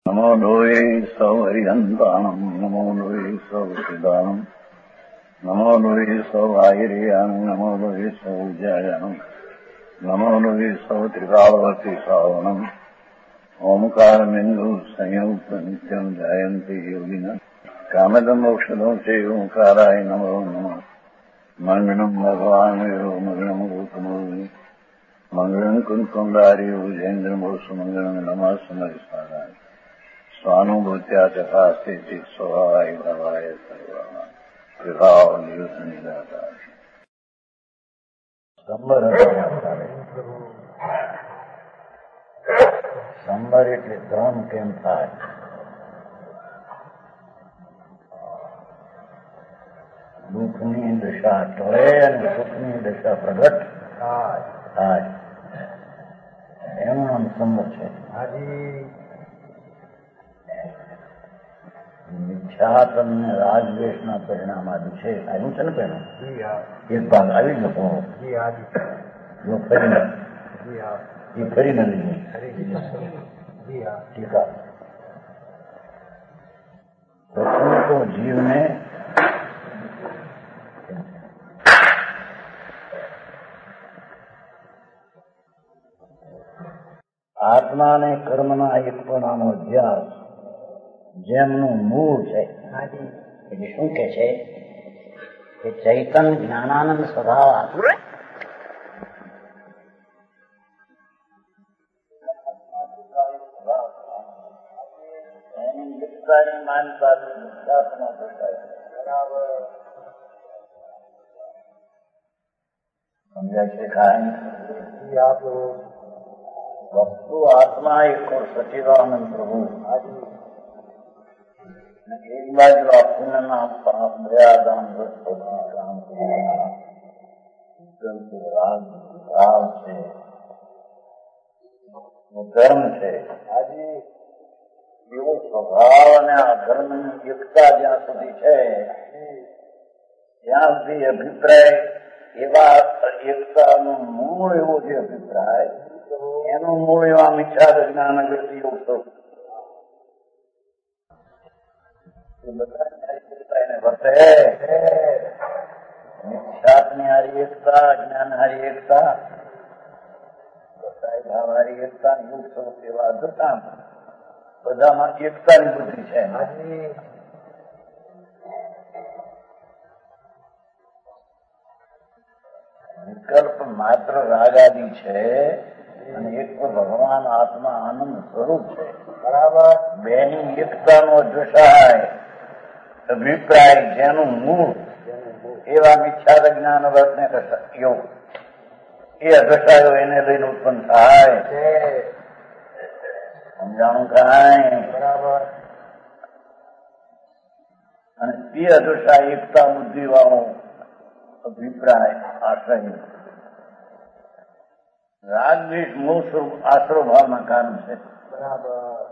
નમો લોહે સૌ હરિહંતાણમ નમો લોહે સૌ સિદાનમ નમો લોહે સૌ આયર્યાણમ નમો લોહે સૌ જયાણમ નમો લોહે સૌ ત્રિકાળવતી શ્રાવણમ ઓમકારમિંદુ સંયુક્ત નિત્યમ જાયંતિ યોગિના કામદમ ઔષધો છે ઓંકારાય નમો નમઃ મંગળમ ભગવાન વિરો મંગળમ ગૌતમોર્મિ મંગળમ કુંકુંડાર્યો જૈન્દ્રમો સુમંગળમ નમઃ સમરિસ્વારાય સ્વાનુભૂત્યા ચકાસ્તે સ્વભાવાય ભાવાય સર્વા વિભાવ નિયુત નિરાકાર સંબર એટલે ધ્રમ કેમ થાય? દુઃખની દશા ટળે અને સુખની દશા પ્રગટ થાય એનું નામ સંબર છે. મિથ્યાત્મ ને રાગદ્વેષના પરિણામ આદિ છે. આવ્યું છે ને પેલું એક ભાગ આવી ગયો. એ ફરી નથી ટીકા. પ્રથમ તો જીવને આત્મા અને કર્મના એકપણાનો અભ્યાસ જેમનું મૂળ છે એટલે શું કે છે કે ચૈતન જ્ઞાનાનંદ સ્વભાવ સમજાય છે. કાંઈ વસ્તુ આત્મા એક ઓર સચિદાનંદ પ્રભુ એક બાજુ આપણને પાપ મર્યાદા કામ રાગ છે, ધર્મ છે. આજે એવો સ્વભાવ અને આ ધર્મની એકતા જ્યાં સુધી છે ત્યાં સુધી અભિપ્રાય એવા એકતાનું મૂળ એવો જે અભિપ્રાય એનું મૂળ એવા મિથ્યા જ્ઞાન અગરથી એવું એને વર્તે. મિથ્યાત્ની હારી એકતા, અજ્ઞાન હારી એકતા, ભાવ હારી એકતા, યુગ સ્વરૂપ એવા અધ્રતામ બધામાં એકતાની બુદ્ધિ છે. વિકલ્પ માત્ર રાગાદી છે અને એક તો ભગવાન આત્મા આનંદ સ્વરૂપ છે. બરાબર. બેની એકતાનો દશાય અભિપ્રાય જેનું મૂળ એવા મિથ્યા જ્ઞાન વર્તને યોગ એ અદશાયો એને લઈને ઉત્પન્ન થાય. સમજાણું કાંઈ? બરાબર. અને તે અદશા એકતા બુદ્ધિ વાળો અભિપ્રાય આશ્રય રાગદ્વેષ મૂળ સ્વરૂપ આશ્રો ભાવના કારણ છે. બરાબર.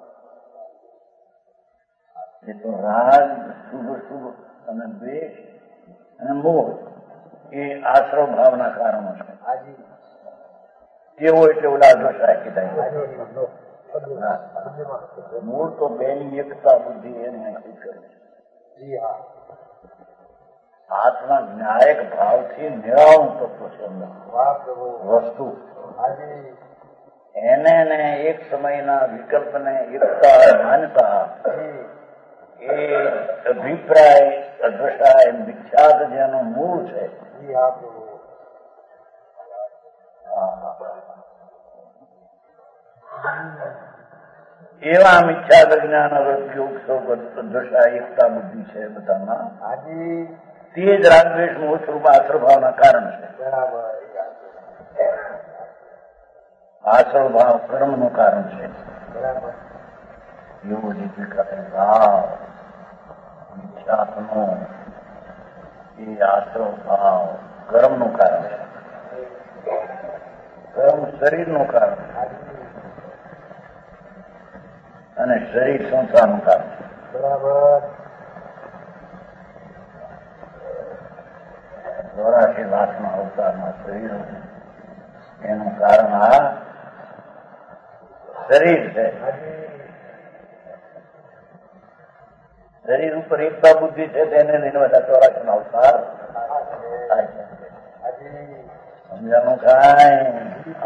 એ તો રાગ શુભ અને દ્વેષ અને મોહ એ આશ્રો ભાવના કારણો છે. કેવો એટલે ઓલા દોષા કીધા. મૂળ તો બેની એકતા બુદ્ધિ એને નક્કી કરે છે. આત્મા ન્યાયક ભાવથી નિરાળું તત્વ છે વસ્તુ. એને એક સમયના વિકલ્પને એકતા માનતા એ અભિપ્રાય અદશાય મિથ્યાત જેનું મૂળ છે એવા મિથ્યાત જ્ઞાન અદશા એકતા બુદ્ધિ છે બધામાં. તે જ રાગદ્વેષ મૂળ સ્વરૂપ આશ્રભાવના કારણ છે. આશ્રભાવ કર્મનું કારણ છે. એવો રીતે ભાવ મિથ્યાત્મનો એ આશ્રભાવ કર્મનું કારણ છે. કર્મ શરીરનું કારણ અને શરીર સંસારનું કારણ છે. બરાબર. 84 લાખના અવતારમાં શરીર એનું કારણ આ શરીર છે. શરીર ઉપર એકતા બુદ્ધિ છે તેને લઈને બધા ચોરાશી અવતાર થાય છે. સમજાનું કાંઈ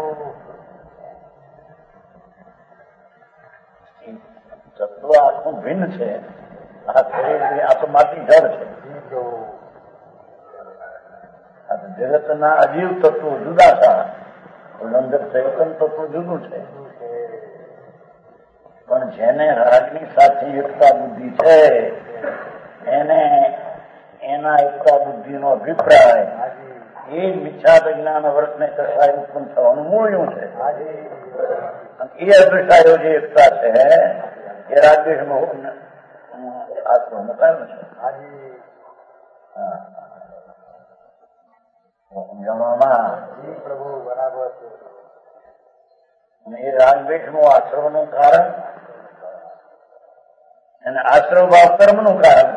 તત્વ આખું ભિન્ન છે. આ શરીર આ તો માટી જળ છે. આ તો જગતના અજીવ તત્વો જુદા હતા, અંદર ચૈતન તત્વ જુદું છે. પણ જેને રાગની સાથે એકતા બુદ્ધિ છે એને એના એકતા બુદ્ધિનો અભિપ્રાય એ મિથ્યા વિજ્ઞાન વર્તને કસાય ઉત્પન્ન થવાનું મૂળ્યું છે. એ અભિપ્રાયો જે એકતા છે એ રાગદ્વેષ આત્મનું કારણ છે. એ રાગદ્વેષનું આશ્રવનું કારણ અને આશ્રવ ભાવ કર્મનું કારણ.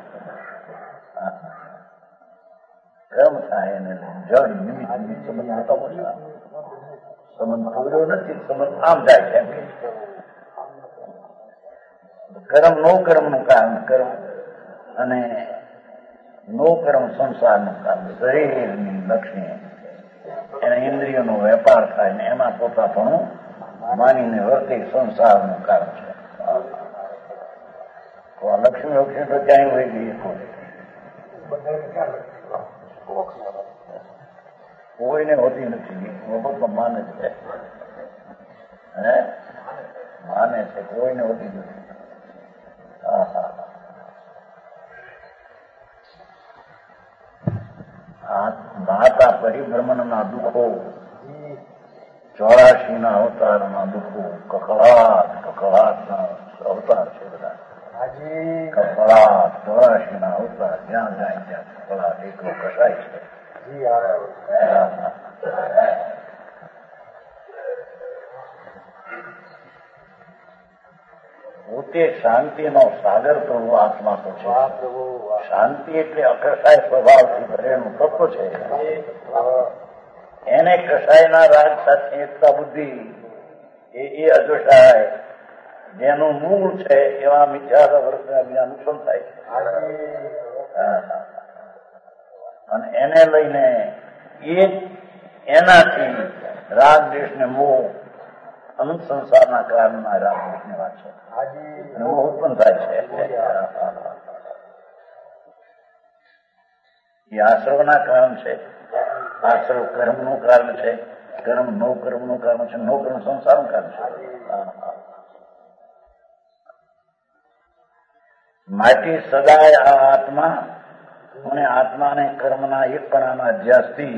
કર્મ થાય એને જળ નિમિત્ત સંબંધ મોટા મોટા સંબંધ પૂર્યો નથી. સંબંધ આમ જાય છે એમ કે કર્મ નો કર્મનું કારણ કર્મ અને નો કર્મ સંસારનું કારણ. શરીરની લક્ષ્મી એને ઇન્દ્રિયોનો વેપાર થાય ને એમાં પોતાપણું માનીને વર્તે સંસારનું કારણ છે. લક્ષ્મી લક્ષ્મી તો ક્યાંય હોય ગઈ કોઈને હોતી નથી. બાબતમાં માને છે, માને છે, કોઈને હોતી નથી. માતા પરિભ્રમણના દુઃખો, 84 અવતારના દુઃખો, કકળાટના અવતાર છે બધા. કકળાટ 84 અવતાર, જ્યાં જાય ત્યાં કકળાટ એકલો કસાય છે. પોતે શાંતિનો સાગર પ્રભુ આત્મા તો છે. શાંતિ એટલે અકસાય સ્વભાવથી ભરેલું તત્વ છે. એને કસાયના રાગ સાથે એકતા બુદ્ધિ એ અજોષાય જેનું મૂળ છે એવા મિથ્યા વર્તના જ્ઞાન ઉત્પન્ન થાય છે. અને એને લઈને એનાથી રાગ દેશને મોહ અનંત સંસારના કારણના રાગ દેશની વાત છે. મોહ ઉત્પન્ન થાય છે. એ આશ્રવના કારણ છે. આશ્રવ કર્મનું કારણ છે. કર્મ નો કર્મનું કારણ છે. નો કર્મ સંસારનું કારણ છે. માટે સદાય આ આત્મા અને આત્માને કર્મના એકપણાના અધ્યાસથી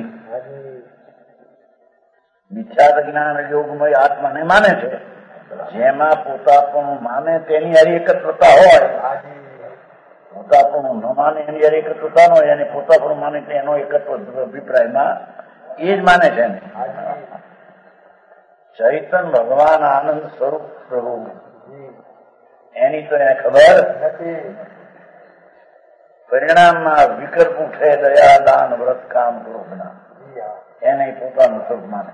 મિથ્યા જ્ઞાન યોગમય આત્માને માને છે. જેમાં પોતાપણું માને તેની હારી એકત્રતા હોય, પોતાપણું ન માને એની હારી એકત્રતા ન હોય, અને પોતાપણું માને એનો એકત્વ અભિપ્રાયમાં એ જ માને છે. ચૈતન ભગવાન આનંદ સ્વરૂપ પ્રભુ એની તો એને ખબર નથી. પરિણામમાં વિકલ્પ ઉઠે દયા દાન વ્રત કામ ક્રોધના એને પોતાનું સ્વરૂપ માને.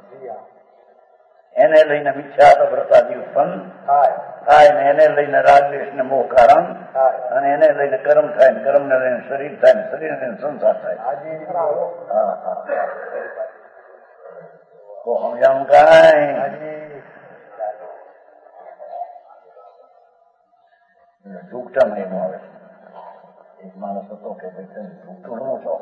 એને લઈને મિથ્યા વ્રતાદી ઉત્પન્ન થાય ને એને લઈને રાગદ્વેષ ને મોહ કારણ અને એને લઈને કર્મ થાય ને કર્મ ને લઈને શરીર થાય ને શરીર ને સંસાર થાય. તો સમજાવું કાંઈ ઝૂકટામાં એનું આવે છે. એક માણસ હતો કે ભાઈ તમે ઝૂકટું ન છો,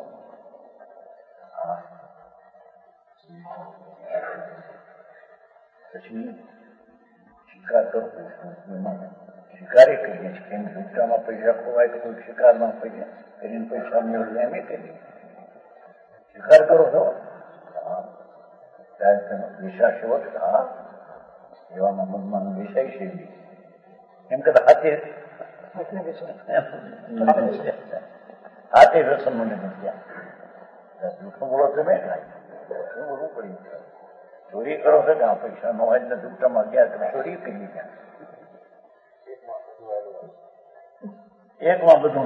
પછી શિકાર કરો. શિકારી કહીએ છીએ એમ ઝૂકટામાં પૈસા ખોવાય તો કોઈ શિકારમાં પૈસા કરીને પૈસા મેળવે એમ કહીએ. શિકાર કરો છો ત્યારે તેનો વિશ્વાસ એવો છે. એવામાં મનમાં વિષય છે એમ કદાચ હાથે વ્યસન મને નથી. જૂઠું બોલો તમે શું બોલવું પડી. ચોરી કરો છો કે પૈસા ન હોય ને દુઃખમાં ગયા તમે ચોરી કરી ગયા. એકમાં બધું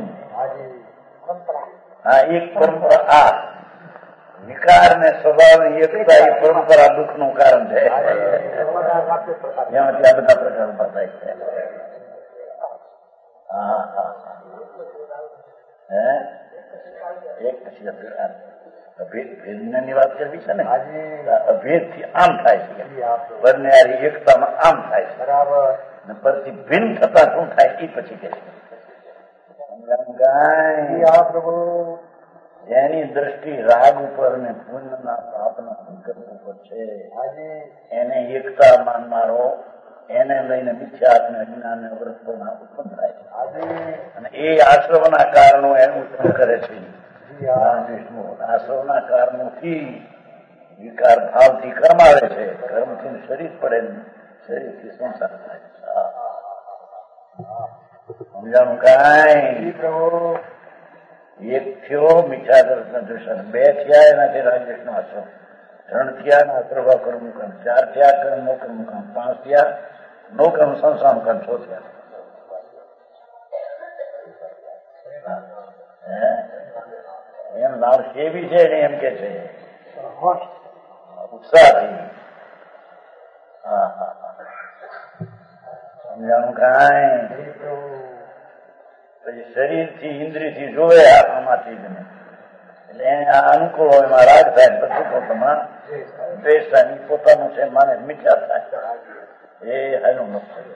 એક પરંપરા આ વિકાર ને સ્વભાવની એકતા એ પરંપરા દુઃખનું કારણ છે. એમાંથી આ બધા પ્રકાર ઉભા થાય છે. હા હા હે એક પછી ભેદની વાત કરવી છે ને, અભેદ થી આમ થાય છે, બંને એકતામાં આમ થાય છે બરાબર, ને પરથી ભિન્ન થતા શું થાય એ પછી કે એની દ્રષ્ટિ રાગ ઉપર ને પુણ્યના પાપના સંકલ્પ ઉપર છે, એને એકતા માનનારો એને લઈને મિથ્યા અજ્ઞાન ને અવૃત્તોના ઉત્પન્ન થાય છે, અને એ આશ્રમના કારણો એનું ઉત્પન્ન કરે છે. આશ્રમના કારણોથી વિકાર ભાવથી કર્મ આવે છે, કર્મથી શરીર પડે, શરીરથી સંસાર થાય છે. સમજાણું કાંઈ? એક થયો મિથ્યાદર્શ ના દર્શન, બે થયા એનાથી રાજેશ નો આશ્રમ, ત્રણ થયા ના પ્રભાવ કર્મ કર્મ, ચાર થયા કર્મ નો કર્મ કર્મ, પાંચ થયા નો કર્મ સંસાર કર્મ, છ થયા એમ નામ સેવી છે ને એમ કે છે ઉત્સાહથી. હા હા સમજાણું કાંઈ? પછી શરીરથી ઇન્દ્રિયથી જોવે આમાંથી જ ને, એટલે એને આ અનુકૂળ હોય એમાં રાગ થાય, બધું પોતામાં દ્વેષ થાય, પોતાનું છે માને મિથ્યા થાય, એ હાલું નથી.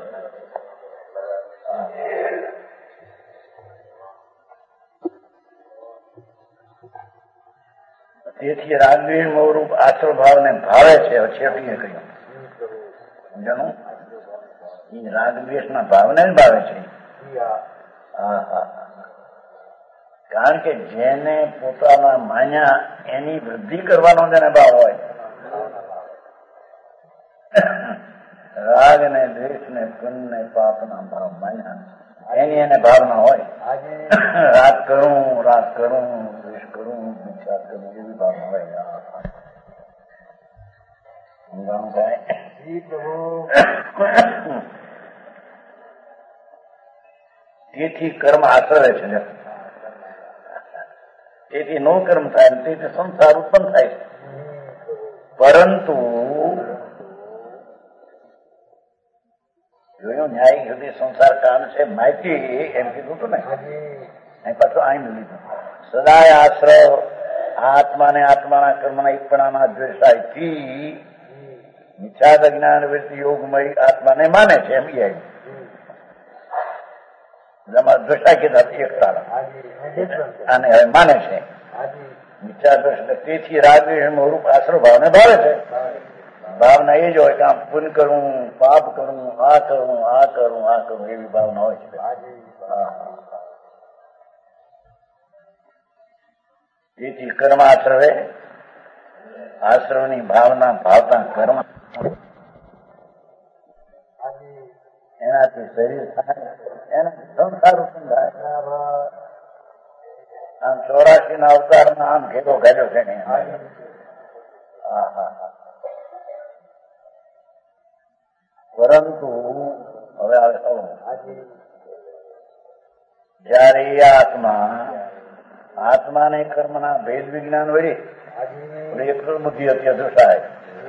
તેથી રાગદ્વેષ મોહરૂપ આશ્રય ભાવને ભાવે છે. છેટીએ કહ્યું સમજાણું, એ રાગદ્વેષના ભાવને જ ભાવે છે. હા હા, કારણ કે જેને પોતાના માન્યા એની વૃદ્ધિ કરવાનો જેને ભાવ હોય, રાગ ને દ્વેષ ને પુણ્ય ને પાપના ભાવ માન્યા એની એને ભાવના હોય, રાગ કરું દ્વેષ કરું વિચાર કરું એવી ભાવના હોય. સમજાણું થાય? તેથી કર્મ આચરે છે, તેથી નો કર્મ થાય, તેથી સંસાર ઉત્પન્ન થાય છે. પરંતુ જોયું ન્યાયિક સુધી સંસાર કામ છે માહિતી એમ કીધું હતું ને, પાછું અહીં લીધું. સદાય આશ્રય આત્માને આત્માના કર્મના ઈપણાના દ્વેષાયથી મિથ્યાદ જ્ઞાન વૃત્તિ યોગમય આત્માને માને છે એમ દ્વેષા કીધા એકતા અને હવે માને છે મિથ્યા દ્વેષ. તેથી રાગદ્વેષ રૂપ આશ્રય ભાવને ભાવે છે. ભાવના એ જ હોય કે આમ પુણ્ય કરું, પાપ કરું, આ કરું, આ કરું, આ કરું એવી ભાવના હોય છે. તેથી કર્મ આશ્રવે આશ્રવની ભાવના ભાવતા કર્મ એનાથી શરીર થાય, એનાથી સંસાર ઉત્પન્ન થાય. આમ 84 ના અવતારમાં આમ ઘેરો ઘેર્યો છે ને. પરંતુ હવે આવે જયારે એ આત્માને કર્મના ભેદ વિજ્ઞાન વળી એક બુદ્ધિ હતી અદૃષાય.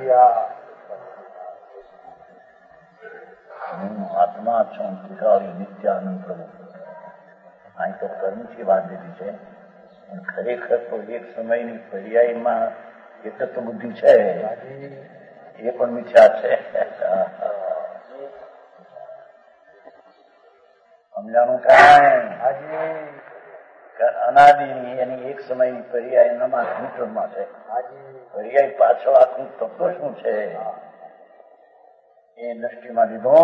આત્મા છું નિત્યાનંદ પ્રભુ. અહીં તો કર્મથી વાત દીધી છે, ખરેખર તો એક સમયની પર્યાયમાં એક જ બુદ્ધિ છે, એ પણ મિથ્યા છે. સમજાણું કાંઈ? અનાદિની એની એક સમયની પર્યાય નમા કમ્પ્યુટરમાં છે. પર્યાય પાછળ આખું તત્વ શું છે એ દ્રષ્ટિમાં લીધો.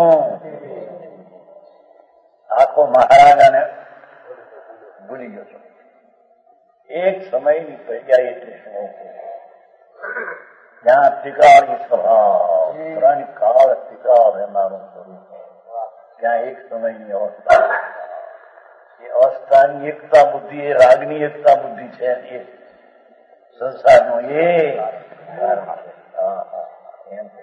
આખો મહારાજાને ભૂલી ગયો છો. એક સમયની પર્યાય એટલે શું? જ્યાં તિકાળી સ્વભાવ ત્રણ કાળ તિકા રહેનારું સ્વરૂપ, ત્યાં એક સમયની અવસ્થા, એ અવસ્થાની એકતા બુદ્ધિ, એ રાગની એકતા બુદ્ધિ છે, એ સંસારનો એ એમ છે.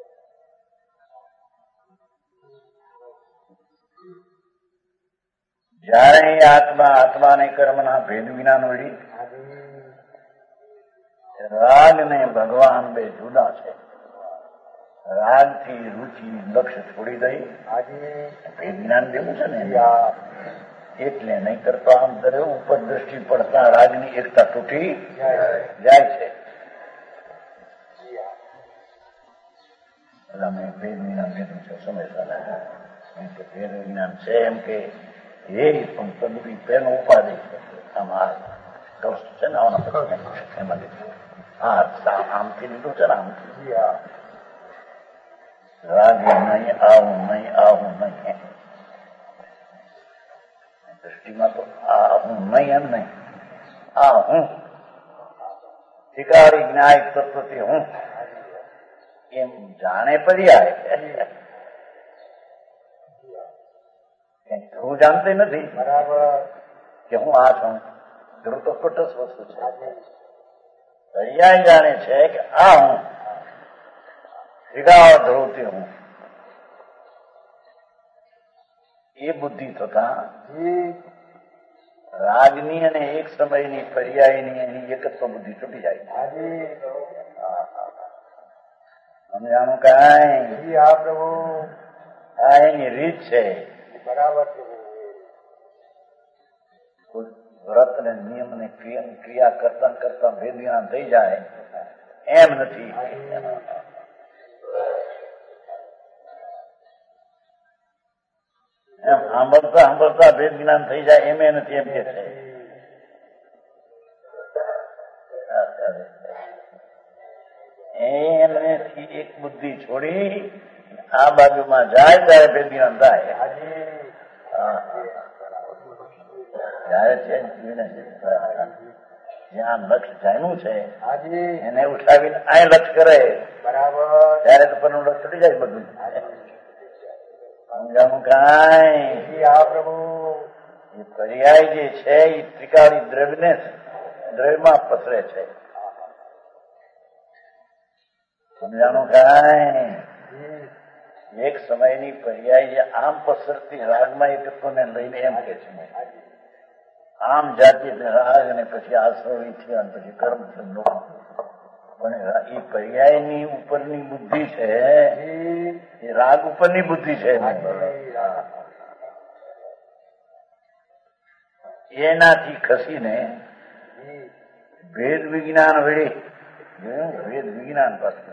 જયારે આત્માને કર્મના ભેદ વિના વળી રાગ ને ભગવાન બે જુદા છે. રાગથી રુચિ લક્ષ્ય છોડી દઈ એ જ્ઞાન દેવું છે ને એટલે નહીતર તો આમ કરે ઉપર દ્રષ્ટિ પડતા રાગની એકતા તૂટી જાય છે. અમે ભેદ વિજ્ઞાન કીધું છે સમયસર ભેદ વિજ્ઞાન છે એમ કે એ પણ તદુરી પેનો ઉપાધિ આમાં છે ને આના પછી એમાં લીધું આમથી લીધું છે ને આમથી રાગ નહીં આવું નહીં દ્રષ્ટિમાં તો આ હું નહીં એમ નહીં આ હું શિકારી જ્ઞાય તત્વથી હું એમ જાણે પર્યાય ધ્રુવ જાણતી નથી બરાબર કે હું આ છું. ધ્રુવ તો તટસ્થ વસ્તુ છે. પર્યાય જાણે છે કે આ હું શિકાવ ધ્રુવથી હું એ બુદ્ધિ થતા રાગની અને એક સમયની પર્યાયની એની એકત્વ બુદ્ધિ છૂટી જાય. સમજાણું કાંઈ આ પ્રભુ આ એની રીત છે. બરાબર છે. વ્રત ને નિયમ ને ક્રિયા કરતા કરતા ભેદ જ્ઞાન થઈ જાય એમ નથી. એમ સાંભળતા ભેદ જ્ઞાન થઈ જાય એમ નથી એમ કે છે. એમનેથી એક બુદ્ધિ છોડી આ બાજુમાં જાય ત્યારે ભેદ જ્ઞાન થાય. જયારે છે જ્યાં લક્ષ જાણ્યું છે એને ઉઠાવીને આ લક્ષ કરે બરાબર ત્યારે તો પરનું લક્ષ છૂટી જાય બધું. સમજાવું કાંઈ આ પ્રભુ એ પર્યાય જે છે એ ત્રિકાળી દ્રવ્યમાં પસરે છે. સમજાનું કાંઈ એક સમયની પર્યાય જે આમ પસરતી રાગમાં એકત્વને લઈને એમ કે છે આમ જાતિ રાગ અને પછી આશ્રવી છે અને પછી કર્મ છે. પણ એ પર્યાયની ઉપરની બુદ્ધિ છે એ રાગ ઉપરની બુદ્ધિ છે. એનાથી ખસીને ભેદ વિજ્ઞાન વળી ભેદ વિજ્ઞાન પાસે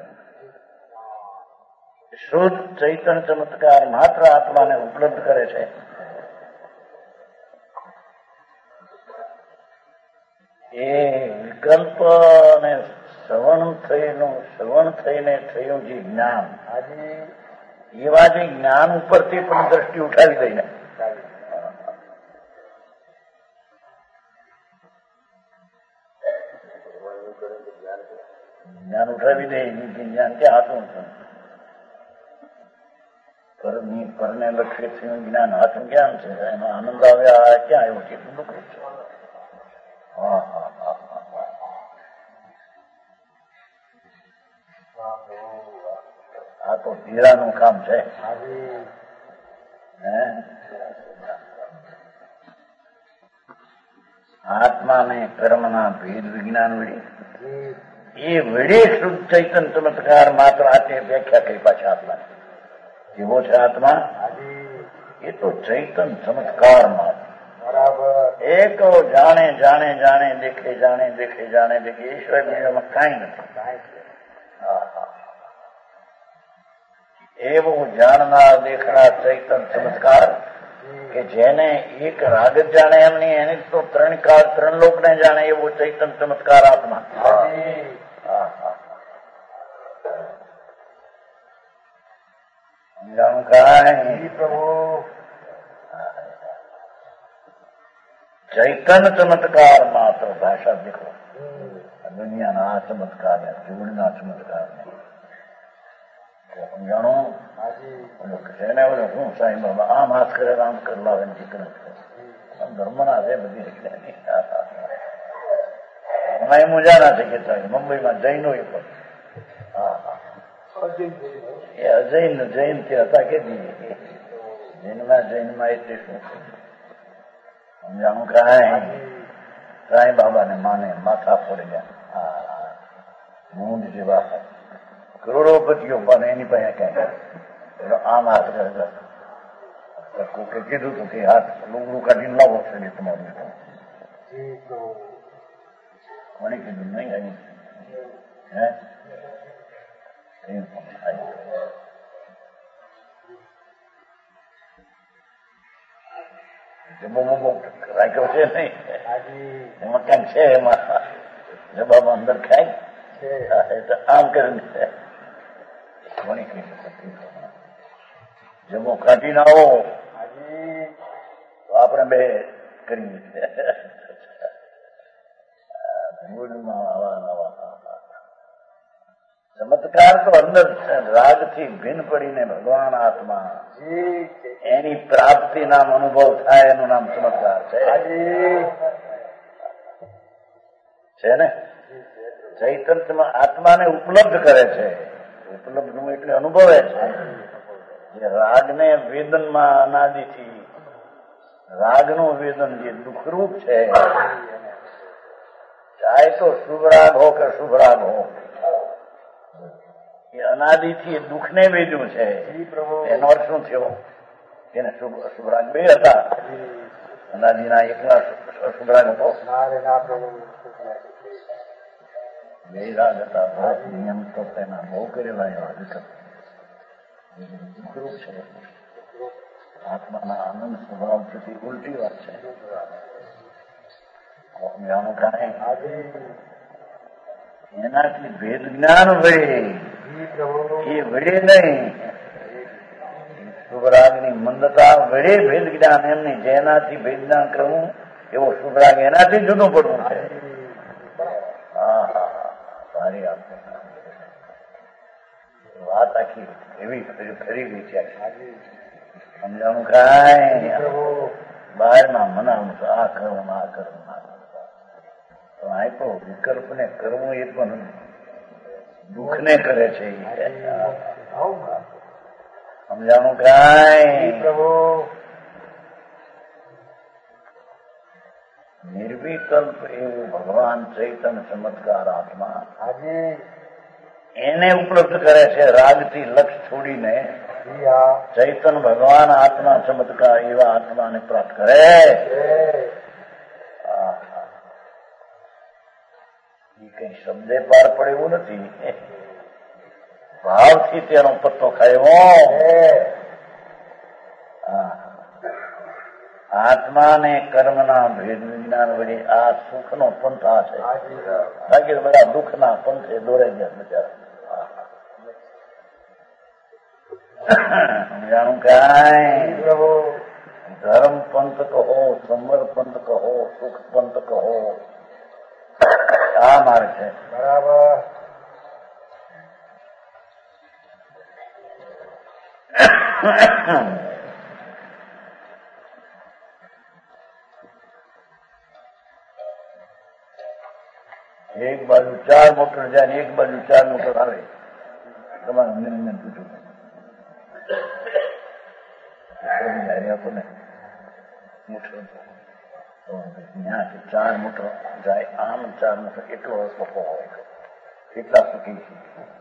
શુદ્ધ ચૈતન્ય ચમત્કાર માત્ર આત્માને ઉપલબ્ધ કરે છે. એ વિકલ્પ અને શ્રવણ થઈને થયું જે જ્ઞાન એવા જે જ્ઞાન ઉપરથી પણ દ્રષ્ટિ ઉઠાવી દઈને જ્ઞાન ઉઠાવી દે જ્ઞાન ક્યાં હતું પરને લક્ષ્ય થયું જ્ઞાન હાથું જ્ઞાન છે એમાં આનંદ આવે આ ક્યાં આવ્યો કેટલું દુઃખ છે. આ તો હીરાનું કામ છે. આત્માને કર્મના ભેદ વિજ્ઞાન વળી એ વડે શુદ્ધ ચૈતન્ય ચમત્કાર માત્ર આટલી વ્યાખ્યા કરી પાછા આત્મા જેવો છે આત્મા એ તો ચૈતન્ય ચમત્કારમાં એક જાણે જાણે જાણે દેખે જાણે દેખે જાણે દેખે ઈશ્વર બીજામાં કાંઈ નથી. એવું જાણનાર દેખનાર ચૈતન્ય ચમત્કાર કે જેને એક રાગ જ જાણે એમ નહીં એને તો ત્રણ લોકને જાણે એવો ચૈતન્ય ચમત્કાર આત્મા. જાણું કાંઈ પ્રભુ ચૈતન્ય ચમત્કાર માત્ર ભાષા દેખો દુનિયાના આ ચમત્કાર ને જીવનના ચમત્કાર ને સમજાણો. એને શું સાહેબ બાબા આમ હાથ કરે આમ કરલાવે ધર્મના છે બધી એમાં મુજાના છે કે મુંબઈમાં જૈનો એ પણ એ જૈન થી હતા કે જૈનમાં એટલે શું સમજાણું કાંઈ સાંઈ બાબા ને માને માથા ફોડી ગયા મૂંડ જેવા કરોડોપતિઓ પણ એની પાસે ક્યાંય આમ હાથ કોકે કીધું હતું કે હાથ લુગડું કાઢીને લાવો છે તમારું કોને કીધું નહીં અહીં હે જબો રાખ્યો છે નહીં એમાં ક્યાંક છે એમાં જબામાં અંદર ખાય આમ કરીને કોની કહી જબો કાઢીને આવો તો આપણે બે કરીએ ચમત્કાર તો અંદર રાગથી ભિન્ન પડીને ભગવાન આત્મા એની પ્રાપ્તિ નામ અનુભવ થાય એનું નામ ચમત્કાર છે ને ચૈતન્ય આત્માને ઉપલબ્ધ કરે છે. ઉપલબ્ધ એટલે અનુભવે છે. જે રાગને વેદનમાં અનાદિથી રાગનું વેદન જે દુઃખરૂપ છે, ચાહે તો શુભ રાગ હો કે શુભ રાગ હો, એ અનાદિથી દુઃખને વેદ્યું છે. એનો અર્થ શું થયો? એને શુભ રાગ બે હતા. અનાદિના એકલા શુભ રાગ હતો, બે રાગ હતા. નિયમ તો તેના બહુ કરેલા એવા દુઃખરૂપ છે. આત્માના આનંદ સ્વભાવ સુધી ઉલટી વાત છે. જાણું કાંઈ એનાથી ભેદ જ્ઞાન વળે એ વળે નહીં. શુભરાગની મંદતા વળે ભેદ જ્ઞાન એમની. જેનાથી ભેદ જ્ઞાન કરવું એવો શુભરાગ એનાથી જુદું પડવું છે. સારી વાત આખી એવી ફરી ગઈ છે. સમજાણું કાંઈ બહારમાં મનાવું તો આ કરવું આ કરવું પણ આપ્યો વિકલ્પને કરવું એ પણ દુઃખને કરે છે. સમજાણું કાંઈ નિર્વિકલ્પ એવું ભગવાન ચૈતન્ય ચમત્કાર આત્મા એને ઉપલબ્ધ કરે છે. રાગથી લક્ષ છોડીને ચૈતન્ય ભગવાન આત્મા ચમત્કાર એવા આત્માને પ્રાપ્ત કરે. એ કઈ શબ્દે પાર પડે એવું નથી. ભાવથી તેનો પત્તો ખાયો. આત્માને કર્મના ભેદ વિજ્ઞાન વડે આ સુખનો પંથ આ છે. બાકી બધા દુઃખના પંથે દોરાઈ ગયા બિચારા. સમજાણું કાંઈ ધર્મ પંથ કહો, સંવર પંથ કહો, સુખ પંથ કહો, આ માર્ગ છે. બરાબર. એક બાજુ 4 મોટર જાય ને એક બાજુ 4 મોટર આવે. તમારે નિર્ણય પૂછું આપણને ત્યાંથી 4 મોટર જાય, આમ 4 મોટર એટલો રસ્તો હોય, એટલા સુખી છે.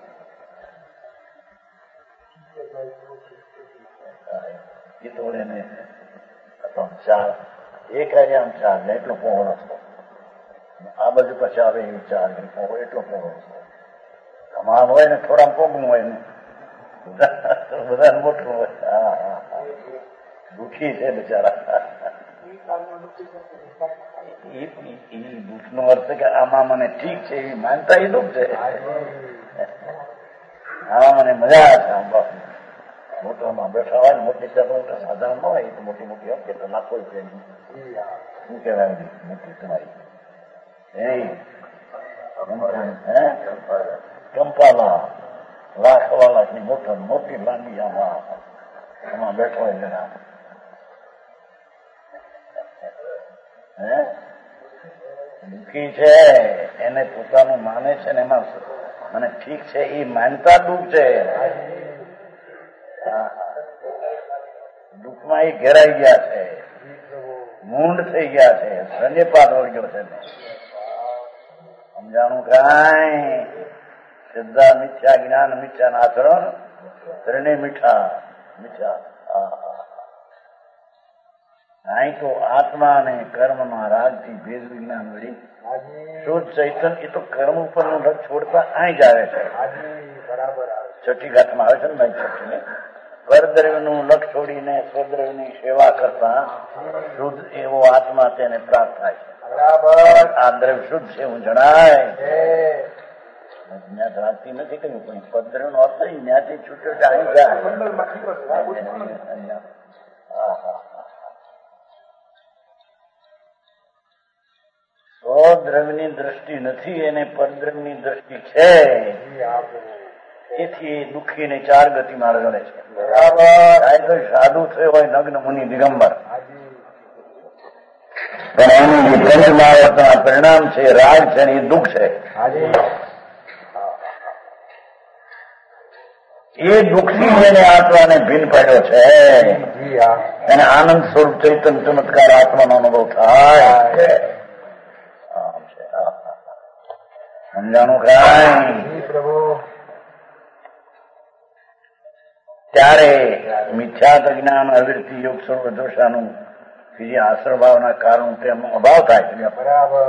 એ તો એને 4 એક હારે આમ 4 જાય એટલો પહોળો રસ્તો. આ બાજુ પછી આવે એ 4 એટલો પહોળો રસ્તો. તમામ હોય ને થોડા પોગનું હોય ને બધા મોટું હોય. દુઃખી છે બિચારા. દુઃખ નો અર્થ કે આમાં મને ઠીક છે એવી માનતા એ દુઃખ છે. આમાં મને મજા છે. આમ બસ મોટોમાં બેઠા હોય ને મોટી સાધારણ ન હોય તો મોટી મોટી હોય કે તો લાખો રૂપિયા શું કહેવાય મોટી તમારી કંપાલા લાખ લાખની મોટી લાંબી આમાં બેઠો હોય જરા દુઃખી છે. એને પોતાનું માને છે ને એમાં મને ઠીક છે એ માનતા દુઃખ છે. દુઃખમાં એ ઘેરાઈ ગયા છે, મૂંડ થઈ ગયા છે, સંજેપાદ વળગ્યો છે. સમજાણું કાંઈ શ્રદ્ધા મિથ્યા, જ્ઞાન મિથ્યા, આચરણ ત્રણે મીઠા મીઠા. અહીં તો આત્મા અને કર્મમાં રાગથી ભેદ વિજ્ઞાન મળી. શુદ્ધ ચૈતન્ય એ તો કર્મ ઉપરનું રથ છોડતા અહીં જ આવે છે. છઠ્ઠી ઘાટમાં આવે છે ને ભાઈ છઠ્ઠી. પરદ્રવ્યનું લક્ષ છોડીને સ્વદ્રવ્યની સેવા કરતા શુદ્ધ એવો આત્મા તેને પ્રાપ્ત થાય છે. આ દ્રવ્ય શુદ્ધ છે એવું જણાય. જ્ઞાત રાખતી નથી કહ્યું, પણ પદ્રવ્ય નો અર્થ જ્ઞાતિ છૂટ્યો અહીં જાય. સ્વદ્રવ્યની દ્રષ્ટિ નથી, એને પરદ્રવ્યની દ્રષ્ટિ છે. એથી દુઃખી ને 4 ગતિમાં ગણે છે. બરાબર. સાધુ થયો હોય નગ્ન મુનિ દિગંબર, પણ એનું જે કર્મના પરિણામ છે રાગ છે એ દુઃખ છે. એ દુઃખથી એને આત્માને ભીન પડ્યો છે. એને આનંદ સ્વરૂપ ચૈતન્ય ચમત્કાર આત્માનો અનુભવ થાય. સમજાણું કાંઈ? ત્યારે મિથ્યાત જ્ઞાન અવિરતિ યોગ સર્વ દોષાનું જે આશ્રભાવના કારણ તેનો અભાવ થાય છે. બરાબર.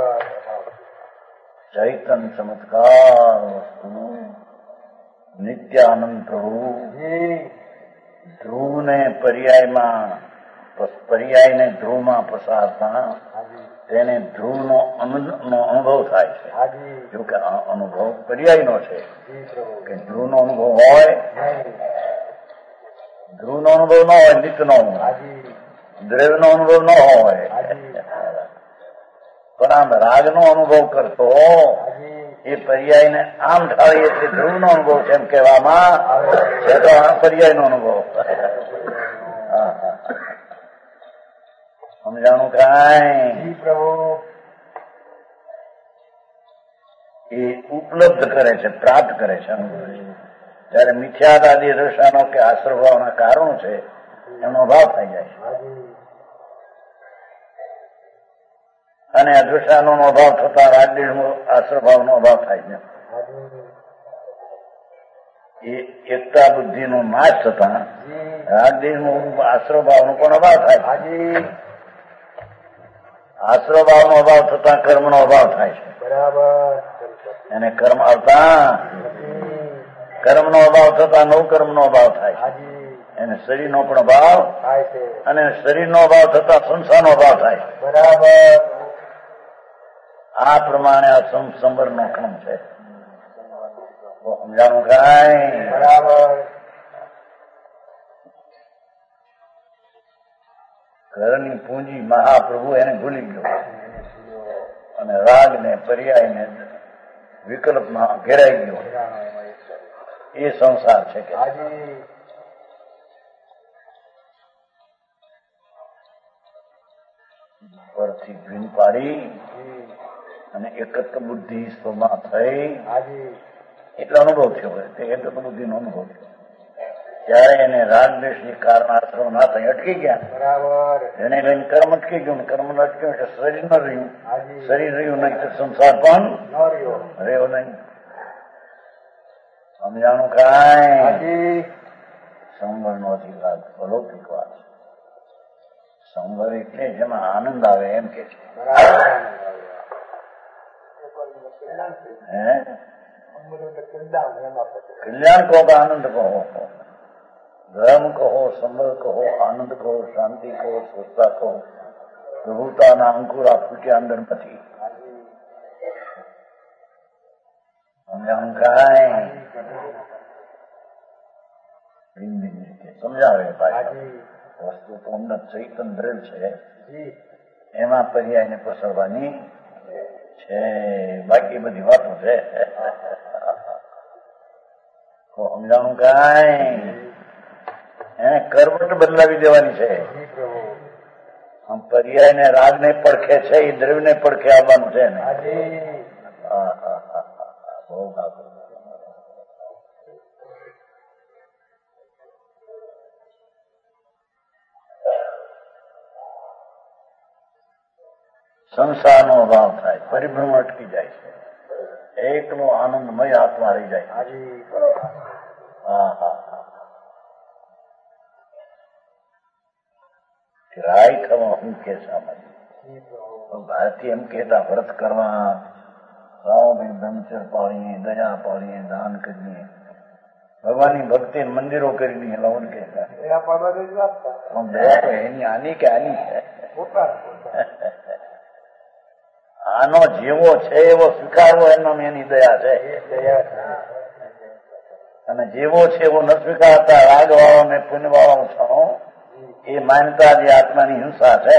ચૈતન ચમત્કાર વસ્તુ નિત્યાનંદ પ્રભુ ધ્રુવને પર્યાયને ધ્રુવમાં પસારતા તેને ધ્રુવનો અનુભવ થાય છે. જો કે અનુભવ પર્યાયનો છે કે ધ્રુવનો અનુભવ હોય, ધ્રુવનો અનુભવ ન હોય, નિત્યનો દ્રવ્યનો અનુભવ ન હોય, પણ આમ રાગનો અનુભવ કરતો એ પર્યાયને આમ ઢાળી એટલે ધ્રુવનો અનુભવ છે એમ કહેવામાં છે. તો આ પર્યાયનો અનુભવ. સમજાણું કાંઈ? એ ઉપલબ્ધ કરે છે, પ્રાપ્ત કરે છે અનુભવ. ત્યારે મિથ્યાત આદિ રસાનો કે આશ્રભાવના કારણો છે એનો અભાવ થઈ જાય છે, અને અદૃશ્યાનો અભાવ થતા રાગદેશનો આશ્રભાવનો અભાવ થાય છે. એ એકતા બુદ્ધિનો નાશ થતા રાગદેશનો આશ્રભાવનો પણ અભાવ થાય. આશ્રભાવનો અભાવ થતા કર્મનો અભાવ થાય છે. બરાબર. એને કર્મ આવતા કર્મનો અભાવ થતા નવકર્મનો અભાવ થાય છે. એને શરીરનો પણ અભાવ થાય છે, અને શરીરનો અભાવ થતા સંસારનો અભાવ થાય છે. બરાબર. આ પ્રમાણે આ સંવરનો ક્રમ છે. સમજાણું કાંઈ? બરાબર. ઘરની પૂંજી મહાપ્રભુ એને ભૂલી ગયો અને રાગ ને પર્યાય ને વિકલ્પમાં ઘેરાઈ ગયો. એ સંસાર છે કે પરથી ભીન પાડી અને એકત્ર બુદ્ધિ સ્વમાં થઈ એટલો અનુભવ થયો હોય. તે એકત્ર બુદ્ધિનો અનુભવ થયો ત્યારે એને રાગદ્વેષની કારણાર્થો ના થઈ અટકી ગયા. બરાબર. એને લઈને કર્મ અટકી ગયું. કર્મ ન અટક્યું એટલે શરીર ન રહ્યું. શરીર રહ્યું નહીં તો સંસાર પણ રહ્યો નહીં. સમજાણું કાંઈ? સંવરનો અધિકાર અલૌકિક વાત છે. સંવર એટલે જેમાં આનંદ આવે એમ કે છે. કલ્યાણ કહો કે આનંદ કહો, ધર્મ કહો, સંબળ કહો, આનંદ કહો, શાંતિ કહો, સ્વચ્છતા કહો, પ્રભુતાના અંકુરા ફૂટ્યા અંદર નથી. સમજાણું કાંઈ? સમજાવે ભાઈ. વસ્તુ તો અમને ચૈતન દ્રવ્ય છે, એમાં પર્યાયને પસરવાની છે, બાકી બધી વાતો છે. સમજાણું કાંઈ? એને કરવટ બદલાવી દેવાની છે. આમ પર્યાય ને રાગ ને પડખે છે, એ દ્રવ્ય ને પડખે આવવાનું છે ને. બહુ સંસારનો અભાવ થાય, પરિભ્રમણ અટકી જાય છે. એકલો આનંદમય આત્મા રહી જાય. હા હા હા. રાય થવા હું કે સામાન્ય ભારતીય એમ કહેતા વ્રત કરવા, સાવની બ્રહ્મચર પાળીએ, દયા પાળીએ, દાન કરીએ, ભગવાનની ભક્તિ મંદિરો કરી દઈએ, લવણ કહેતા દયા તો એની આની કે આની છે. આનો જેવો છે એવો સ્વીકારવો એનો એની દયા છે. અને જેવો છે એવો ન સ્વીકારતા રાગ વાળો ને પુણ્ય વાળો છો એ માનતા જે આત્માની હિંસા છે.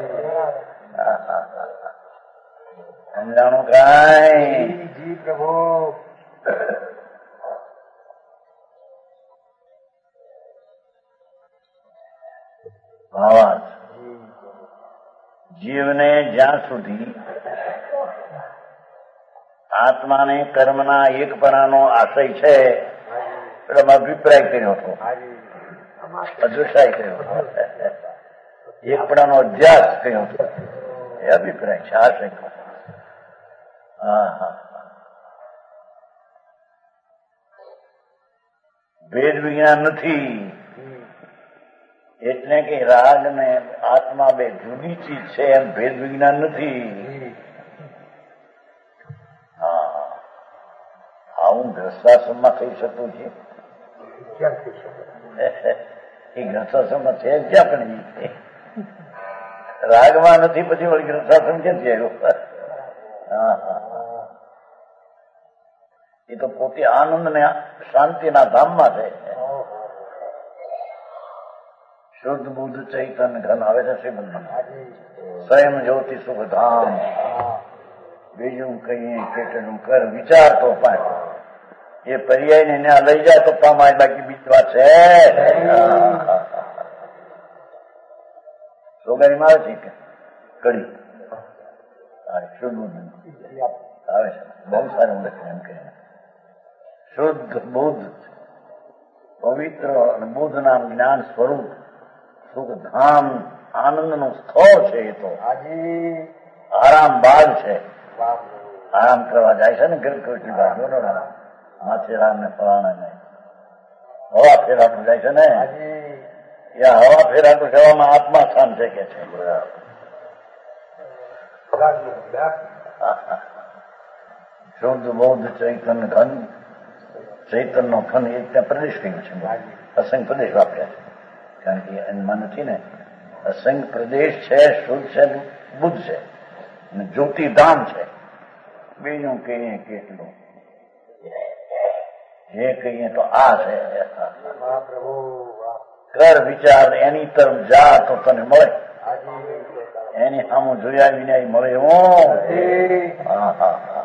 સમજાણું કાંઈ? પ્રભુ ભાવાર્થ જીવને જ્યાં સુધી આત્માને કર્મના એકપણાનો આશય છે એટલે અભિપ્રાય કર્યો હતો, અદૃશ્યાય કર્યો હતો, એકપણાનો અધ્યાસ કર્યો હતો. એ અભિપ્રાય છે, આશય. હા હા. ભેદ વિજ્ઞાન નથી એટલે કે રાગ ને આત્મા બે જુદી ચીજ છે એમ ભેદ વિજ્ઞાન નથી. હા, આવું ગ્રસ્તાશ્રમમાં થઈ શકતું છે? એ ગ્રસ્તાશ્રમમાં છે ક્યાં પણ છે? રાગમાં નથી પછી વળી ગ્રસ્તાશ્રમ ક્યાંથી આવ્યો? હા હા. એ તો પોતે આનંદ ને શાંતિના ધામમાં છે. શુદ્ધ બુદ્ધ ચૈતન્ય ઘન આવે છે શ્રીમંદમાં, સ્વયં જ્યોતિ સુખ ધામ. બીજું કહીએ કેટલું કર વિચાર તો પાય એ પર્યાય ને ત્યાં લઈ જાય તો પામાય, બાકી બીજી વાત છે. સોગારીમાં આવે છે કે કડી શુદ્ધ બુદ્ધ આવે છે, બહુ સારું લખ્યું એમ કે શુદ્ધ બુદ્ધ પવિત્ર અને બુદ્ધ નામ જ્ઞાન સ્વરૂપ સુખ ધામ આનંદનું સ્થળ છે. એ તો આરામ બાગ છે. આરામ કરવા જાય છે ને ગીરકોટની બાજુ માથેરામ ને ફલાણા ને હવા ફેરાતું જાય છે ને, ત્યાં હવા ફેરાતું જવામાં આત્મા સ્થાન છે કે છે. શુદ્ધ બૌદ્ધ ચૈતન્ય ઘન, ચૈતનનો ઘન એ ત્યાં પ્રદેશ કહ્યું છે, અસંગ પ્રદેશ વાપર્યા છે. કારણ કે એમાં નથી ને, અસંગ પ્રદેશ છે, શુદ્ધ છે, બુદ્ધ છે, અને જ્યોતિધામ છે. બીજું કહીએ કેટલું, જે કહીએ તો આ છે. કર વિચાર એની તરફ જા તો તને મળે, એની સામું જોયા વિના મળે એવું. હા હા હા.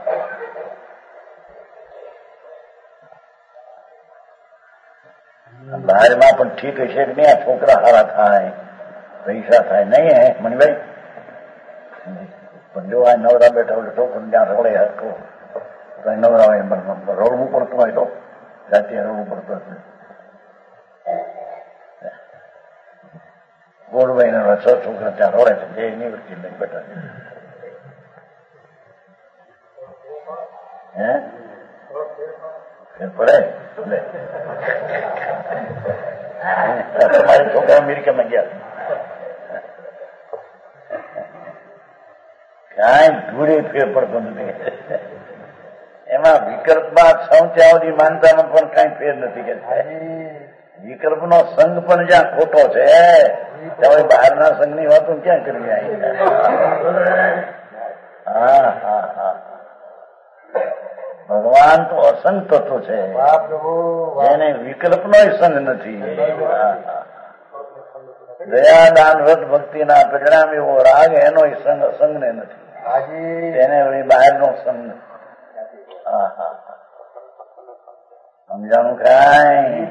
બહારમાં પણ ઠીક હશે કે નહીં, આ છોકરા સારા થાય, પૈસા થાય નહીં હે મણિભાઈ? પણ જો આ નવરા બેઠા હોય છોકરો ત્યાં રોડે હરકો નવરા હોય રોડવું પડતું હોય તો જાતે રોડવું પડતું હશે. ગોળભાઈ ના 6 છોકરા ત્યાં રોડે છે, જે યુનિવર્સિટી લઈને બેઠા છે. હે પડે તમારી છોકરા અમેરિકામાં ગયા, કાંઈ ધૂળે ફેર પડતો નથી. એમાં વિકલ્પમાં સૌત્યાવધી માનતામાં પણ કઈ ફેર નથી કે વિકલ્પનો સંઘ પણ જ્યાં ખોટો છે ત્યાં બહારના સંઘની વાતો ક્યાં કરવી આવી? હા હા હા. ભગવાન તો અસંગ તત્વ છે, જેને વિકલ્પનો સંગ નથી. દયા દાન વ્રત ભક્તિના પરિણામ એવો રાગ એનો સંગ અસંગને નથી, તેને વળી બહારનો સંગ. હા હા. સમજાણું કાંઈ?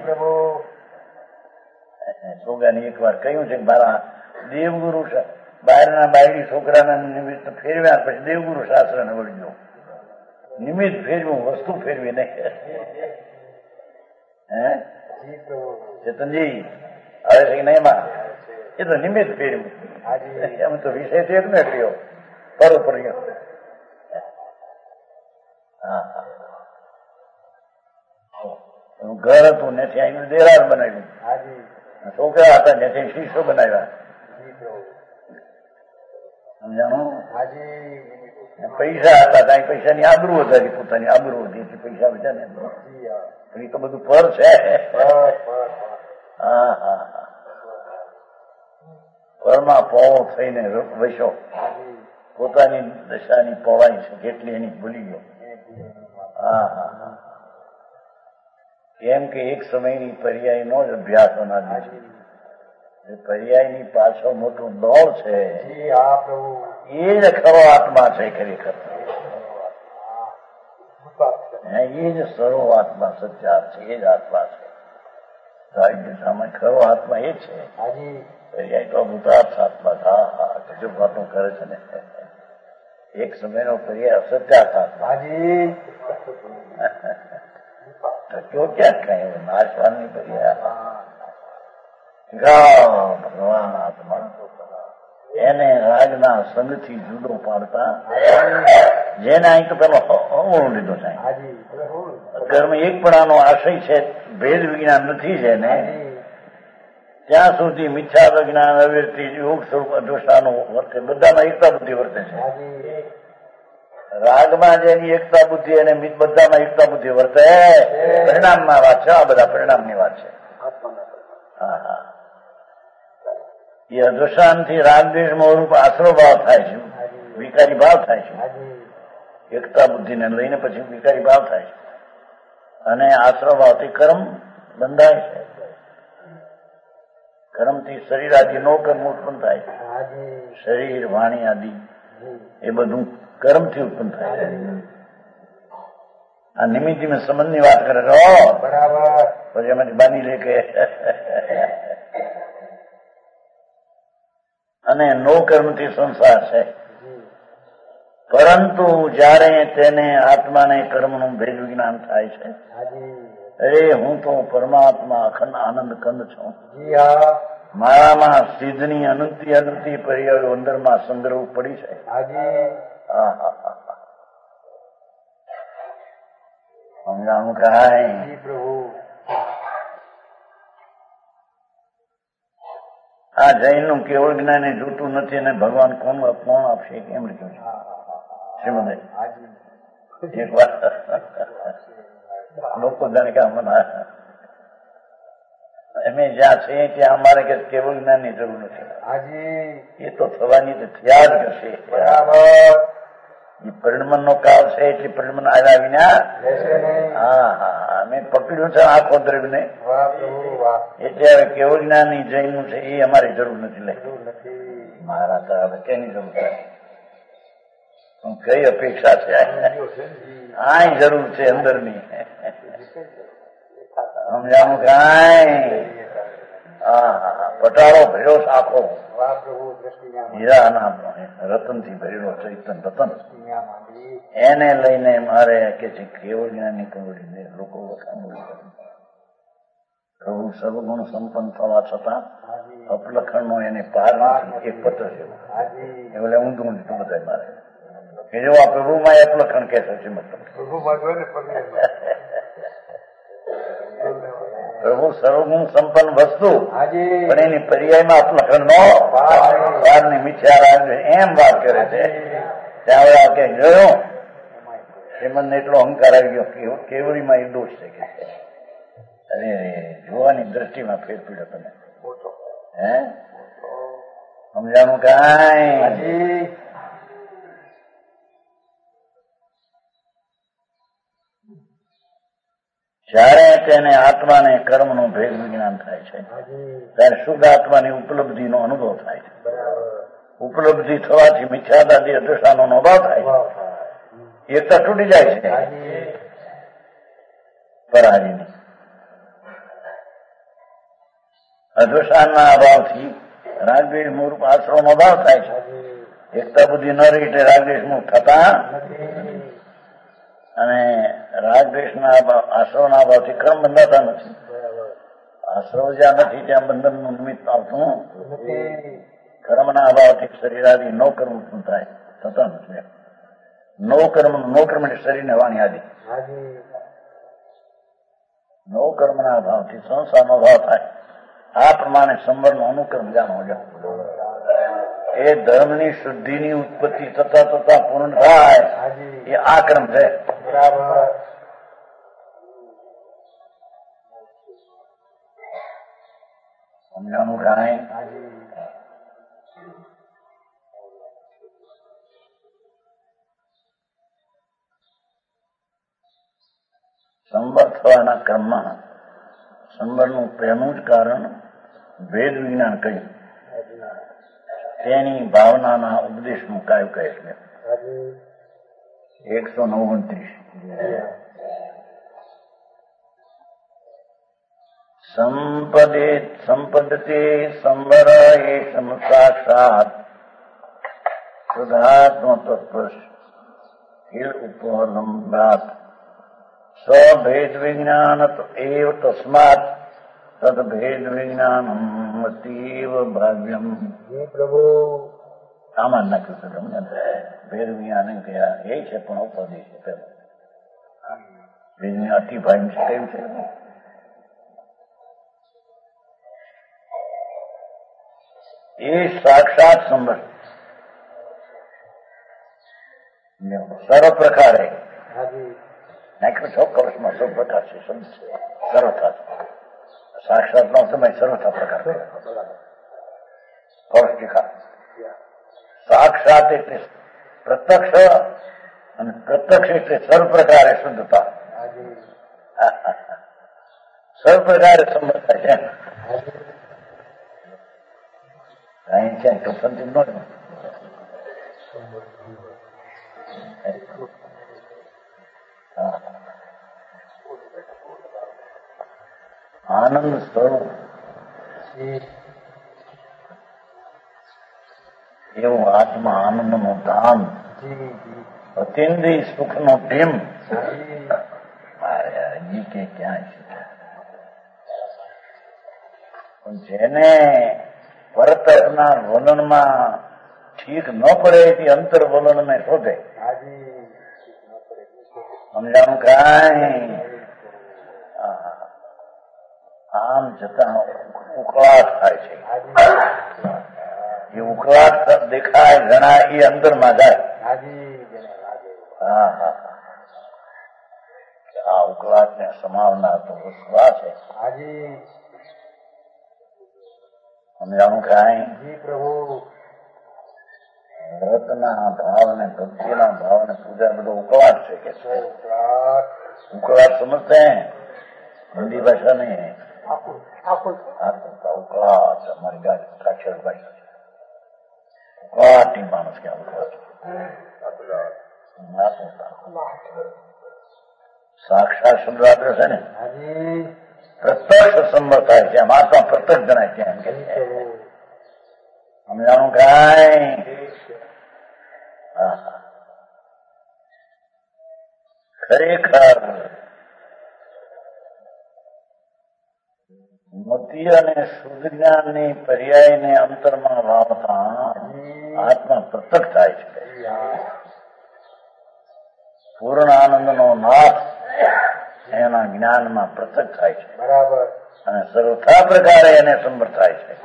સોગાની એક વાર કહ્યું છે કે મારા દેવગુરુ બહારના બાયડી છોકરાના નિમિત્ત ફેરવ્યા, પછી દેવગુરુ શાસ્ત્રને વળ્યો. નિમિત્ત ફેરવું, વસ્તુ ફેરવી નહીં. હે ચેતનજી આવે છે કે નહીં? માં એ તો નિમિત્ત ફેરવું, એમ તો વિષય તો એક ને થયો પરોપર્ય. હા ઘર હતું ને ત્યાં દેરાર બનાવ્યું. છોકરા હતા ને ત્યાં શીશો બનાવ્યા. સમજાણું? પૈસા હતા ત્યાં પૈસાની આબરૂ હતી, પોતાની આબરૂ હતી, પૈસા બધા ને એ તો બધું પર છે. હા હા હા, પરમાં પોળો થઈને વસ્યો, પોતાની દશાની પહોળાઈ છે કેટલી એની ભૂલી ગયો. હા હા હા, કેમ કે એક સમયની પર્યાયનો જ અભ્યાસ અનાદિ છે. પર્યાયની પાછળ મોટું દોડ છે. એ જ ખરો આત્મા છે ખરેખર. એ જ સર્વ આત્મા સચ્ચાર છે. એ જ આત્મા છે. સામે ખરો આત્મા એ છે. પર્યાય તો ભૂતાર્થ આત્મા. હા હા, ગજબ વાતો કરે છે ને. એક સમયનો પર્યાય અસત્યાર્થ આત્મા. ક્યો ક્યાં કઈ નાશવાની પર્યાય ભગવાન આત્મા એને રાગના સંગથી જુદો પાડતા, જેને અહીં તો પેલો અવળો લીધો છે. કર્મ એકપણાનો આશય છે, ભેદ વિજ્ઞાન નથી છે ને ત્યાં સુધી મિથ્યા વિજ્ઞાન, અવિરતિ, યોગ સ્વરૂપ અદોષાનો વર્તે, બધામાં એકતા બુદ્ધિ વર્તે છે. રાગમાં જેની એકતા બુદ્ધિ અને બધામાં એકતા બુદ્ધિ વર્તે, પરિણામમાં વાત છે. આ બધા પરિણામની વાત છે. હા હા, એ અદોષાનથી રાગદ્વેષમાં રૂપ આશરો ભાવ થાય છે, વિકારી ભાવ થાય છે. એકતા બુદ્ધિને લઈને પછી વિકારી ભાવ થાય છે, અને આશરો ભાવથી કર્મ બંધાય છે. કર્મથી શરીર આદિ નો કર્મ ઉત્પન્ન થાય છે. શરીર, વાણી આદિ એ બધું કર્મથી ઉત્પન્ન થાય છે. આ નિમિત્ત મેં સંબંધની વાત કરે બરાબર, પછી એમાંથી બાંધી લે કે અને નો કર્મથી સંસાર છે. પરંતુ જયારે તેને આત્માને કર્મનું ભેદ વિજ્ઞાન થાય છે, અરે હું તો પરમાત્મા અખંડ આનંદ કંદ છું, મારામાં સિદ્ધની અનંતી અનંતી પર્યાયો અંદરમાં સંગ્રહ પડી છે. સમજાણું કાંઈ? આ જૈન નું કેવળ જ્ઞાન એ જોતું નથી, અને ભગવાન કોણ આપશે કેમ લખ્યું છે શ્રીમદ? એક વાત લોકો જાણે કે અમે જ્યાં છે ત્યાં અમારે કે કેવળ જ્ઞાન ની જરૂર નથી. એ તો થવાની તો થયા જ કરશે. એ પરિણમન નો કાળ છે એટલે પરિણમન આવ્યા વિના. હા હા, અમે પકડ્યું છે આખો દ્રવ્યને, એટલે હવે કેવળ જ્ઞાન ની જૈનનું છે એ અમારી જરૂર નથી. લે મારા તો હવે કેની જરૂર છે? કઈ અપેક્ષા છે? આ જરૂર છે અંદરની. સમજાણું કાંઈ? પટાળો ભર્યો આખો હીરાના રતનથી ભરેલો ચૈતન રતન, એને લઈને મારે કે છે કેવળ જ્ઞાનની કંવડીને લોકો વખાણ. પ્રભુ સર્વગુણ સંપન્ન થવા છતાં અપલખણનો એને પાર નથી. એક પત્ર છે એટલે ઊંધું લીધું બધા મારે કે જો આ પ્રભુમાં અપલખણ કે છે. પ્રભુ સર્વગુણ સંપન્ન વસ્તુ, પણ એની પર્યાયમાં અપલખણ નો પારની મિથ્યા એમ વાત કરે છે. ત્યાં કે જોયો શ્રીમંત એટલો અહંકાર આવી ગયો, કેવડીમાં એ દોષ છે કે અરે જોવાની દ્રષ્ટિમાં ફેર પીડ્યો તમે. હે સમજાણું કાંઈ? જયારે તેને આત્માને કર્મનું ભેદ વિજ્ઞાન થાય છે, ત્યારે શુદ્ધ આત્માની ઉપલબ્ધિનો અનુભવ થાય છે. ઉપલબ્ધિ થવાથી મિથ્યાદાદી અદોષાનો અભાવ થાય છે, એકતા તૂટી જાય છે પરાજીની. અદોષાના અભાવથી રાગદ્વેષ મૂળ આશ્રમનો અભાવ થાય છે. એકતા બુદ્ધિ ન રહી એટલે રાગદ્વેષ મુક્ત થતા, અને રાગદ્વેષના આશ્રવના અભાવથી કર્મ બંધાતા નથી. આશ્રવ જ્યાં નથી ત્યાં બંધનનું નિમિત્ત આવતું કર્મના અભાવથી શરીર નો કર્મ ઉત્પન્ન થાય, થતા નથી. નો કર્મ એટલે શરીરને વાણી આદિ. નવ કર્મના ભાવથી સંસારનો ભાવ થાય. આ પ્રમાણે સંવરનો અનુક્રમ જાણવો જોઈએ. એ ધર્મની શુદ્ધિની ઉત્પત્તિ થતા થતા પૂર્ણ થાય એ આ ક્રમ છે. બરાબર. સમજાણું કાંઈ? સંવર થવાના ક્રમમાં સંવરનું પહેલું જ કારણ વેદ વિજ્ઞાન કહ્યું. તેની ભાવનાના ઉપદેશનું કાયું કહે છે 129. સંપદતે સંવર એષમ સાક્ષાત શુદ્ધાત્મ તત્વ ઉપલંબાત સ્વભેદ વિજ્ઞાન એવ તસ્માત તદભેદ વિજ્ઞાન અતીવ ભાવ્યમ. પ્રભુ આમાં નાખ્યું છે તમને. ભેદ વિજ્ઞાન કયા એ છે પણ ઉપદેશ છે. પેલો વેદની અતિ ભાવ્ય છે. કેવું છે? એ સાક્ષાત સંવર સર્વ પ્રકારે નાખ્યો ચોક્કસમાં સર્વ પ્રકાર છે. શબ્દ છે સર્વથા. સાક્ષાત નો સમય સર્વથા પ્રકાર કૌષ્ટિકા. સાક્ષાત એટલે પ્રત્યક્ષ અને પ્રત્યક્ષ એટલે સર્વ પ્રકારે શુદ્ધતા. સર્વ પ્રકારે સંવર થાય છે. અહીં છે કસંતિ નો આનંદ સ્વરૂપ એવું આત્મા આનંદનું ધામ, અતિન્દ્રિય સુખનું ટીમ. હજી કે ક્યાં છે? જેને પરતરના વલણમાં ઠીક ન પડે તે અંતર વલણને શોધે. સમજાણું કાંઈ? આમ છતાં ઉકળાટ થાય છે. એ ઉકળાટ દેખાય ઘણા એ અંદરમાં જાય. આ ઉકળાટ ને સમાવનાર તો વિશ્વાસ છે. સમજાણું કાંઈ? પ્રભુ વ્રતના ભાવ ને ભક્તિના ભાવ ને પૂજા બધો ઉકળાટ છે કે છે. ઉકળાટ સમજતે હિન્દી ભાષા નહીં. ઉકળાટ અમારી કાઠિયાવાડ ભાષા છે. ઉકળાટી માણસ ક્યાં ઉકળાટ. સાક્ષાત શબ્દ આપેલો છે ને. પ્રત્યક્ષ સંવર થાય છે. આત્મા પ્રત્યક્ષ જણાય છે. એમ કે સમજાણું કાંઈ? ખરેખર મતિ અને શુદ્ધ જ્ઞાનની પર્યાયને અંતરમાં વાવતા આત્મા પ્રત્યક્ષ થાય છે. પૂર્ણ આનંદનો નાશ એના જ્ઞાનમાં પ્રત્યક્ષ થાય છે. બરાબર. અને સર્વથા પ્રકારે એને સંવર થાય છે.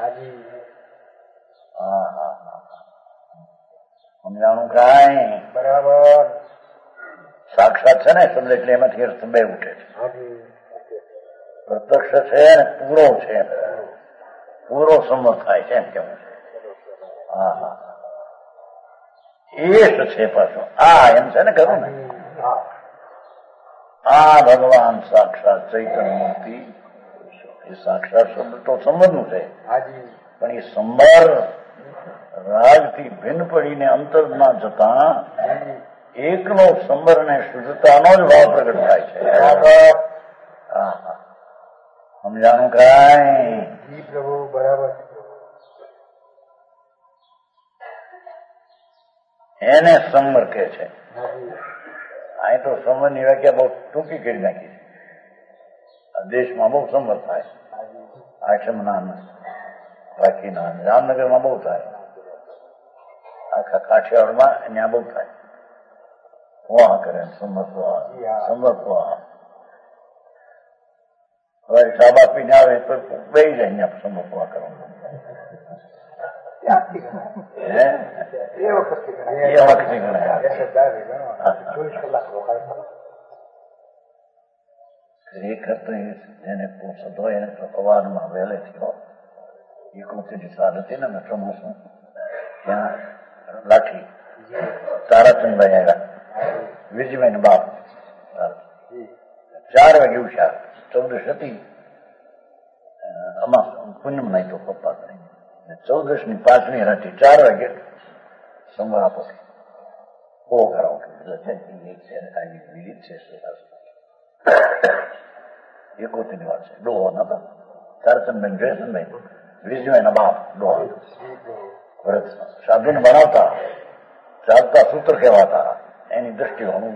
સમજાણું કાંઈ? બરાબર. સાક્ષાત છે ને શબ્દ એટલે એમાંથી અર્થ બે ઉઠે છે. પ્રત્યક્ષ છે ને પૂરો છે. પૂરો સંવર થાય છે એમ કેવું છે. એસ છે પાછું. આ એમ છે ને ખરું ને. આ ભગવાન સાક્ષાત ચૈતન્ય મૂર્તિ. એ સાક્ષાત શબ્દ તો સંવરનું છે. પણ એ સંવર રાગથી ભિન્ન પડીને અંતરમાં જતા એકનો સંવર ને શુદ્ધતાનો જ ભાવ પ્રગટ થાય છે. સમજાણું કાંઈ? પ્રભુ બરાબર. એને સંવર કહે છે. અહીં તો સંવર ની વ્યાખ્યા બહુ ટૂંકી કરી નાખી છે. દેશમાં બહુ સંવર થાય. આશ્રમના બાકીના જામનગરમાં બહુ થાય. આખા કાઠિયાવાડમાં ત્યાં બહુ થાય. વાહ કરે સંવર. હવે સાબ આપીને આવે તો બે જાય અહીંયા સમજવા કરવાનું ખરેખર તો જેને પોષદ હોય એને તો સવારમાં વહેલેથી હોય એ કોચેની સાદ હતી ને મેં ચોમાસું ત્યાં લાઠી તારાચંદભાઈ આવ્યા વીરજીભાઈ ને બાપ 4 વાગે ઉઠ્યા 14 હતી આમાં પૂનમ નાઈ તો પપ્પા 14 ની 5મી રાત્રે 4 વાગે સંવાર આપો બહુ કરાવો એકોતેરની વાત છે ડોહો નતા તારચંદભાઈ જયચંદભાઈ વીરજીભાઈના બાપ ડોહા વ્રત સાધુને બનાવતા ચાલતા સૂત્ર કહેવાતા એની દ્રષ્ટિએ હું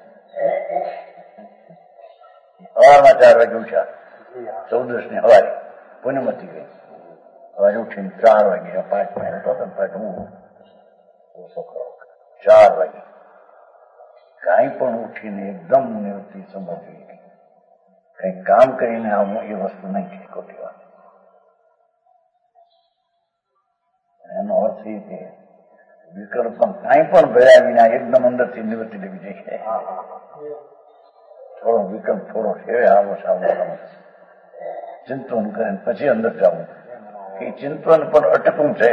સવારમાં 4 વાગે ઉઠ્યા 14 ની હવારે પૂનમતી ગઈ હવારે ઉઠીને 4 વાગે 5 મિનિટ હતો હું ઓછો કરો 4 વાગે કાંઈ પણ ઉઠીને એકદમ નિવૃત્તિ સમજવી કઈ કામ કરીને આવું એ વસ્તુ નહીં છે ખોટી વાત એનો અર્થ એ કે વિકલ્પ કાંઈ પણ ભર્યા વિના એકદમ અંદરથી નિવૃત્તિ લેવી જોઈએ થોડો વિકલ્પ થોડો છે આવો સાવો ચિંતન કરે પછી અંદર જવું એ ચિંતન પણ અટકવું છે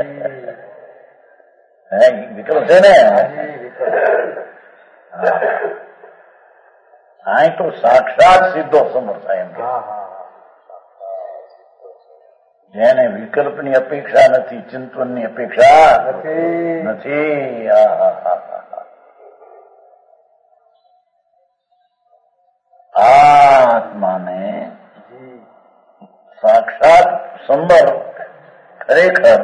વિકલ્પ છે ને અહીં તો સાક્ષાત સીધો સમર્થ થાય એમ જેને વિકલ્પની અપેક્ષા નથી ચિંતનની અપેક્ષા નથી આત્માને સાક્ષાત સંબર ખરેખર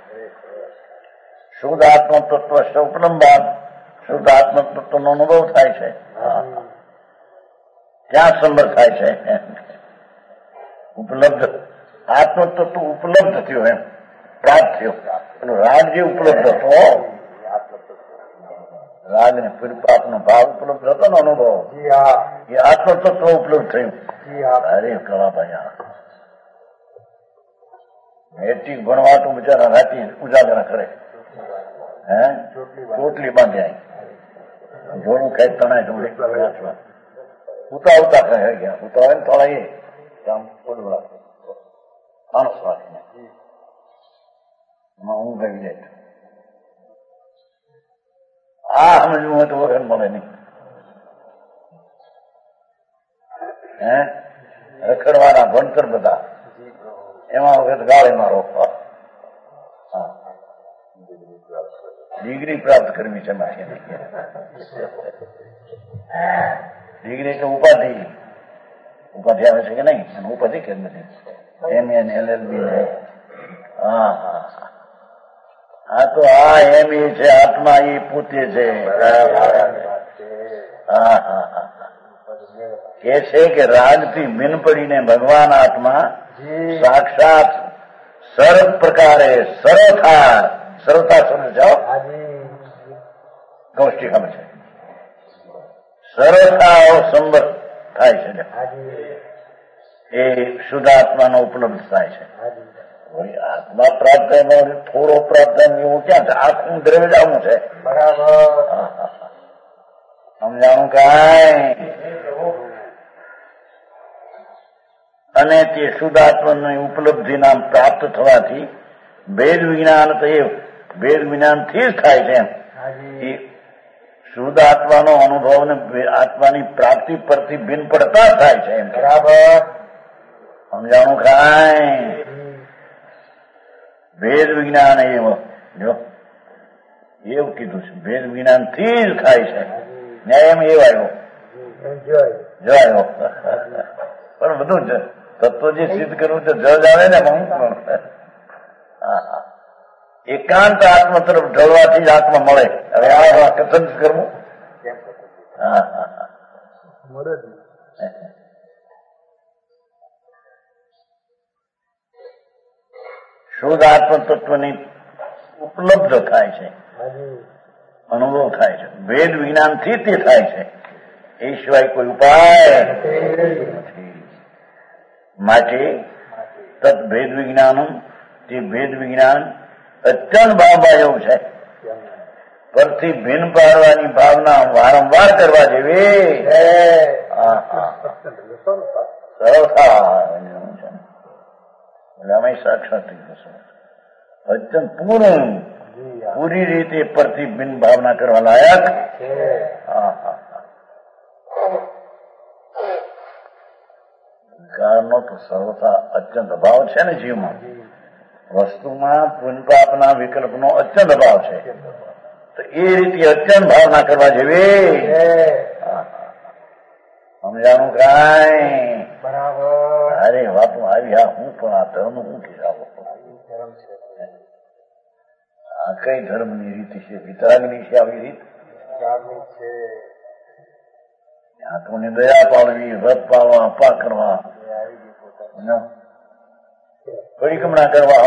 શુદ્ધ આત્મ તત્વ સૌપ્રમબાદ શુદ્ધ આત્મ તત્વનો અનુભવ થાય છે ક્યાં સંબર થાય છે ઉપલબ્ધ આત્મ તત્વ ઉપલબ્ધ થયો એમ પ્રાપ્ત થયો પેલો રાગ જે ઉપલબ્ધ હતો રાગ ને પ્રાપ્તનો ભાવ ઉપલબ્ધ હતો ને અનુભવ એ આત્મ તત્વ ઉપલબ્ધ થયું અરે કળાભાઈ મેટ્રિક ભણવા તો બિચારા રાતી ઉજાગરા કરે ચોટલી બાંધ્યા જોડું ખાઈ તણાય જોડે ઉતા કહે ગયા ઉતા હોય ને થોડા એ કામ થોડું રાખે માણસ રાખીને એમાં ઊંઘ આવી જાય આ સમજવું હોય તો વગર મળે નહીં રખડવાના ભણતર બધા એમાં વખત ગાળે મારો ડિગ્રી પ્રાપ્ત કરવી છે મારી ડિગ્રી કે ઉપાધિ આવે છે કે નહીં અને ઉપાધિ કે નથી MA ને LLB ને હા તો આ MA છે આત્મા એ પોતે છે કે છે કે રાગથી મિન પડીને ભગવાન આત્મા સાક્ષાત સરળ પ્રકારે સરળતા સમજાવ ગૌષ્ટિકામાં છે સરળતા સંબર થાય છે એ શુદ્ધ આત્માનો ઉપલબ્ધ થાય છે આત્મા પ્રાપ્ત થાય થોડો પ્રાપ્ત થાય એવું ક્યાં છે આખું દ્રવ્ય જ આવું છે બરાબર સમજાણું કાંઈ અને તે શુદ્ધ આત્માની ઉપલબ્ધિ નામ પ્રાપ્ત થવાથી ભેદ વિજ્ઞાન તો એ ભેદ જ્ઞાનથી જ થાય છે એમ શુદ્ધ આત્માનો અનુભવ ને આત્માની પ્રાપ્તિ પરથી ભિન્ન પડતા થાય છે એમ બરાબર સમજાણું કાંઈ ભેદ વિજ્ઞાન એવો જો એવું કીધું છે ભેદ વિજ્ઞાન થી જ થાય છે ન્યાય એમ એવો આવ્યો જો આવ્યો પણ બધું તત્વ જે સિદ્ધ કરવું છે જજ આવે ને એકાંત આત્મ તરફ ઢળવાથી જ આત્મા મળે હવે આ કથન કરવું શુદ્ધ આત્મ તત્વની ઉપલબ્ધ થાય છે અનુભવ થાય છે ભેદ વિજ્ઞાનથી તે થાય છે એ સિવાય કોઈ ઉપાય નથી માટે તત્ ભેદ વિજ્ઞાનમ, તે ભેદ વિજ્ઞાન અત્યંત ભાવભાયોગ છે. પરથી ભિન્ન પાડવાની ભાવના વારંવાર કરવા જેવી સરળતા એટલે અમે સાક્ષાત થઈ જશો. અત્યંત પૂરી રીતે પરથી ભિન્ન ભાવના કરવા લાયક. કારણનો તો સર્વથા અત્યંત અભાવ છે ને જીવમાં. વસ્તુમાં પુનપાપના વિકલ્પનો અત્યંત અભાવ છે. તો એ રીતે અત્યંત ભાવના કરવા જેવી સમજાણું કાંઈ બરાબર. અરે બાપુ આવી હા હું પણ આ ધર્મ હું કીધાવો આ કઈ ધર્મની રીત છે? વિતરાગની છે આવી રીત? આંખોને દયા પાડવી, વ્રત પાડવા, અપા કરવા, પરિક્રમણા કરવા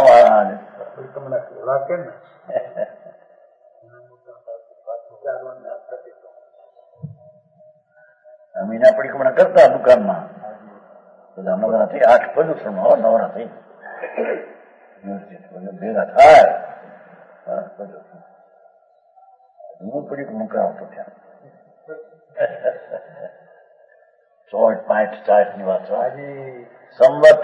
અમીના પરિક્રમણા કરતા દુકાનમાં બધા નવરાત્રી 8 પ્રદૂષણમાં નવરાત્રી ભેગા થાય હું પરિક્રમણ કરાવતો ત્યાં 64-65 ની વાત સંવત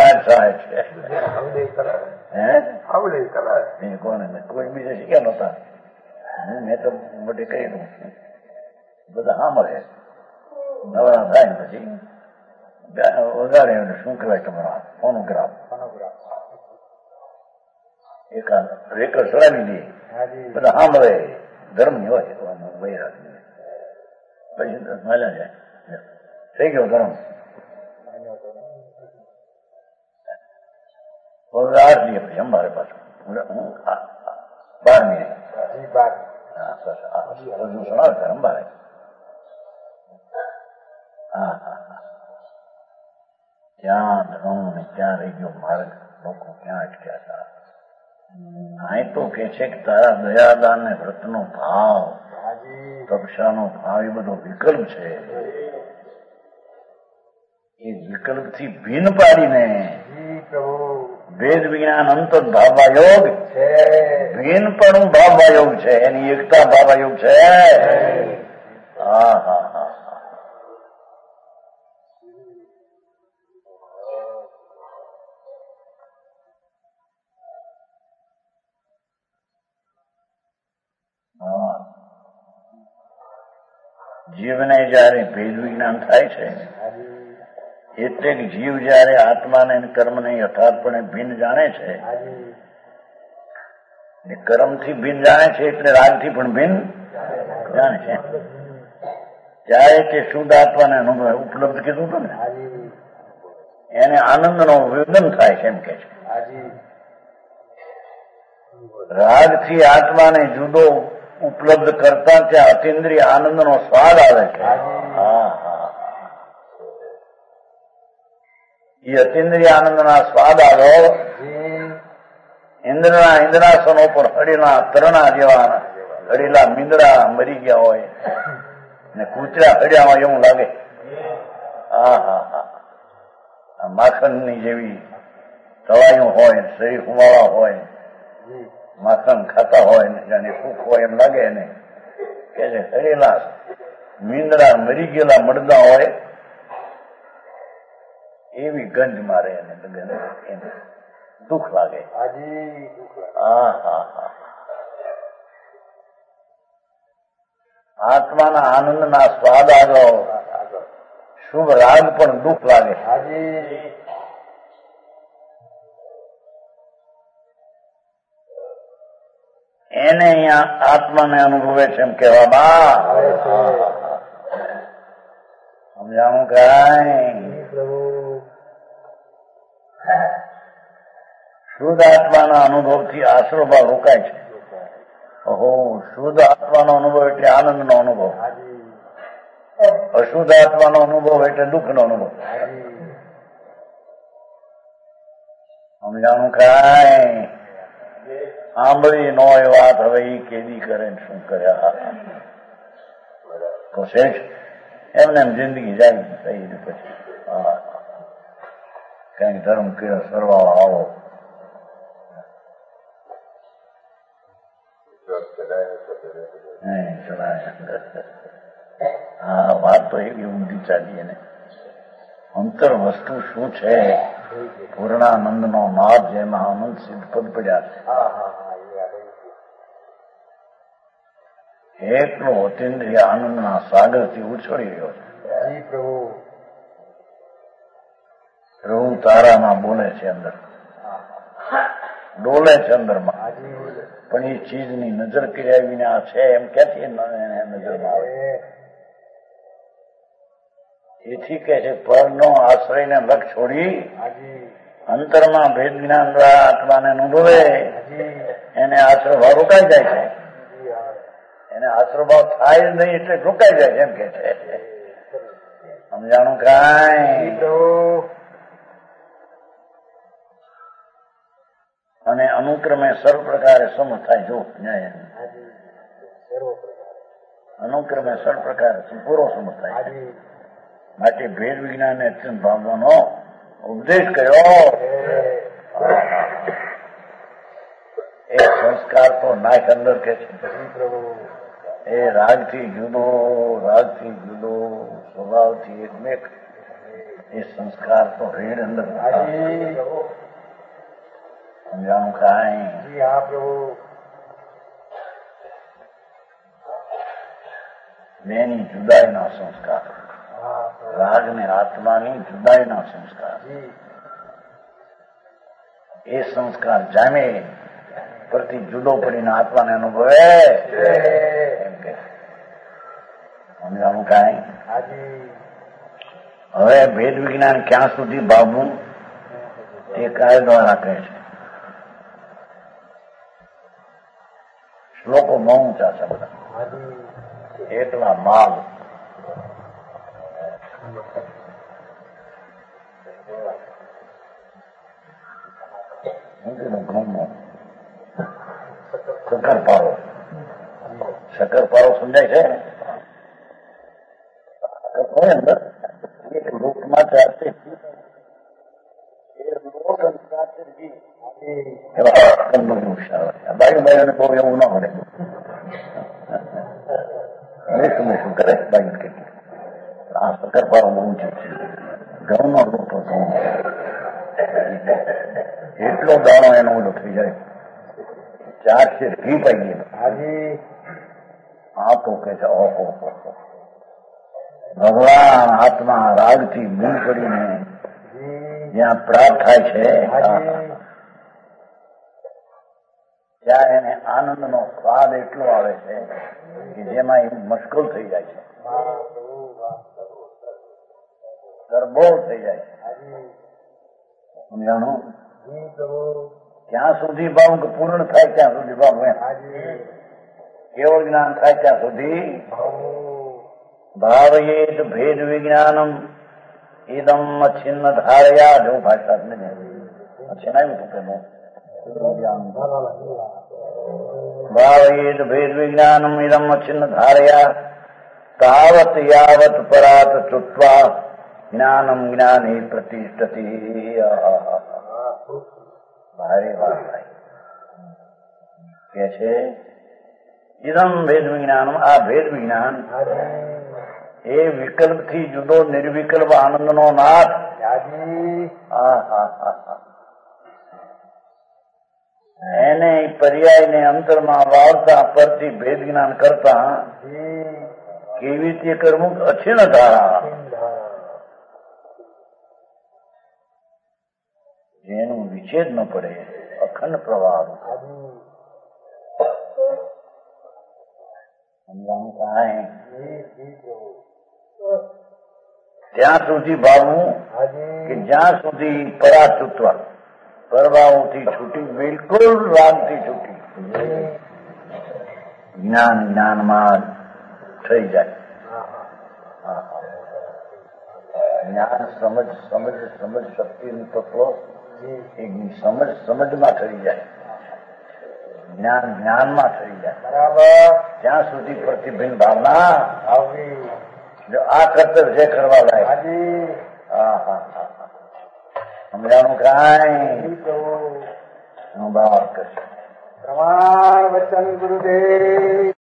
64-65 છે. કોને કોઈ બીજા શીખ્યા નતા. મેં તો મોટે કહી દઉં બધા સાંભળે નવરા થાય ને પછી વગાડે શું કહેવાય તમારા ફોનોગ્રાફ એકાદ રેકર્ડ ચડાવી દે બધા સાંભળે. ધર્મની હોય વૈરાગની પછી મળ્યા જાય થઈ ગયો ધર્મ. આઠ પછી અમારે પાછું 12 મિનિટ અંબારે. ત્યાં ધર્મ ને ત્યાં રહી ગયો માર્ગ. લોકો ક્યાં અટક્યા હતા. અહીં તો કે છે કે તારા દયાદાન ને વ્રતનો ભાવ, તપસ્યાનો ભાવ એ બધો વિકલ્પ છે. એ વિકલ્પ થી ભિન્ન પાડીને વેદ વિજ્ઞાન અંતર ભાવવાયોગ ભિન્નપણું ભાવવાયોગ છે. એની એકતા ભાવવાયોગ છે. જીવને જયારે ભેદ વિજ્ઞાન થાય છે એટલે કે જીવ જયારે આત્માને કર્મને યથાર્થપણે ભિન્ન જાણે છે, કર્મથી ભિન્ન જાણે છે એટલે રાગથી પણ ભિન્ન જાણે છે, ત્યારે તે શુદ્ધ આત્માને અનુભવ ઉપલબ્ધ કીધું હતું ને, એને આનંદનો વિદન થાય છે એમ કે છે. રાગથી આત્માને જુદો ઉપલબ્ધ કરતા ત્યાં અતિન્દ્રિય આનંદનો સ્વાદ આવે છે. એ અતિન્દ્રિય આનંદના સ્વાદ આવ્યો ઇન્દ્રાસનો પર હળેલા તરણા જેવા હળેલા મીંદડા મરી ગયા હોય ને કૂતરા હળ્યા હોય એવું લાગે. માખણની જેવી તવાયું હોય, શરીર હુમાળા હોય, માખણ ખાતા હોય ને જાણે સુખ હોય એમ લાગે એને કે જે હળેલા મીંદડા મરી ગયેલા મળદા હોય એવી ગંધ મારે એને દુઃખ લાગે. આત્માના આનંદના સ્વાદ આગળ શુભ રાગ પણ દુઃખ લાગે. એને અહીંયા આત્માને અનુભવે છે એમ કહેવામાં સમજાણું કાંઈ? શુદ્ધ આત્માના અનુભવથી આશ્રયભાવ રોકાય છે. ઓહો, શુદ્ધ આત્માનો અનુભવ એટલે આનંદનો અનુભવ, અશુદ્ધ આત્માનો અનુભવ એટલે દુઃખનો અનુભવ. સમજાણું કાંઈ? સાંભળી નો એ વાત હવે એ કેદી કરે ને શું કર્યા તો શેઠ એમને એમ જિંદગી જાય પછી કઈક ધર્મ કર્યો સરવાળો આવો હા વાત તો એવી ઊંધી ચાલીએ ને અંતર વસ્તુ શું છે પૂર્ણાનંદ નો નાદ જેમાં અનંત સિદ્ધ પદ પડ્યા છે એટલો અતિન્દ્રિય આનંદના સાગરથી ઉછળી રહ્યો છે પ્રભુ તારામાં બોલે છે અંદર ડોલે છે અંદરમાં પણ એ ચીજની નજર કર્યા વિના છે એમ ક્યાંથી નજરમાં આવે એથી કે છે પરનો આશ્રયને લક્ષ છોડી અંતરમાં ભેદ જ્ઞાન દ્વારા આત્માને અનુભવે એને આશ્રભાવ રોકાઈ જાય છે એને આશ્રભાવ થાય જ નહીં એટલે રોકાઈ જાય છે એમ કે છે સમજાણું કાંઈ અને અનુક્રમે સર્વ પ્રકારે સમ થાય જો અનુક્રમે સર્વ પ્રકારે પૂરો સમ થાય માટે ભેદ વિજ્ઞાનને અત્યંત ભાવવાનો ઉપદેશ કર્યો એ સંસ્કાર તો નાક અંદર કે છે એ રાગથી જુદો સ્વભાવથી એકમેક એ સંસ્કાર તો ભેદ અંદર સમજાણું કાંઈ બેની જુદાઈના સંસ્કાર રાગ ને આત્માની જુદાઈના સંસ્કાર એ સંસ્કાર જામે પરથી જુદો પડીને આત્માને અનુભવે એમ કે સમજાણું કાંઈ હવે ભેદ વિજ્ઞાન ક્યાં સુધી ભાવવું એ કાર્ય દ્વારા કહે છે શ્લોકો બહુ ઊંચા છે બધા એટલા માલ શક્કરપારો સમજાય છે અંદર એક લોકમાં ચાલશે બાયું બહુ એવું ના મળે તમે શું કરે બાયું કેટલી આ શક્કરપારો બહુ છે ઘઉંનો લોટો એટલો દાણો એનો ઓલો થઈ જાય 4 શેર ઘી પાઈ ગયેલો આ તો કે છે ઓહો ભગવાન આત્મા રાગથી મૂળ કરીને જ્યાં પ્રાપ્ત થાય છે ત્યાં એને આનંદનો સ્વાદ એટલો આવે છે કે જેમાં એ મશગુલ થઈ જાય છે ગરબોળ થઈ જાય છે સમજાણું ક્યાં સુધી ભાવ પૂર્ણ થાય ત્યાં સુધી ભાવ કેવળ જ્ઞાન થાય ત્યાં સુધી ભાવયેત ભેદ વિજ્ઞાનમ ઇદમ અછિન્ન ધારયા જો ભાષા છેનાયું હતું ભાવયેત ભેદ વિજ્ઞાનમ ઇદમ અછિન્ન ધારયા તાવત યાવત પરાત ચુત્વા જ્ઞાનમ જ્ઞાની પ્રતિષ્ઠતી ભારે વાત થાય કે છે ઇદમ ભેદ વિજ્ઞાનમ આ ભેદ વિજ્ઞાન એ વિકલ્પથી જુદો નિર્વિકલ્પ આનંદનો નાથ એને પર્યાયને અંતરમાં વાવતા પરથી ભેદ જ્ઞાન કરતા કેવી રીતે કરવું અછીન ધારા જેનું વિચ્છેદ ન પડે અખંડ પ્રવાહ ત્યાં સુધી ભાવવું કે જ્યાં સુધી પરાચુત્વ પરવાઓથી છૂટી બિલકુલ રાગથી છૂટી જ્ઞાનમાં થઈ જાય જ્ઞાન સમજ શક્તિનું તત્વ સમજમાં થઈ જાય જ્ઞાનમાં થઈ જાય બરાબર ત્યાં સુધી પ્રતિભિન્ન ભાવના આવવી જો આ કર્તવ્ય છે કરવા લાયક સમજાણું કાંઈ હું બાપ કરશે પ્રમાણ વચન ગુરુદેવ.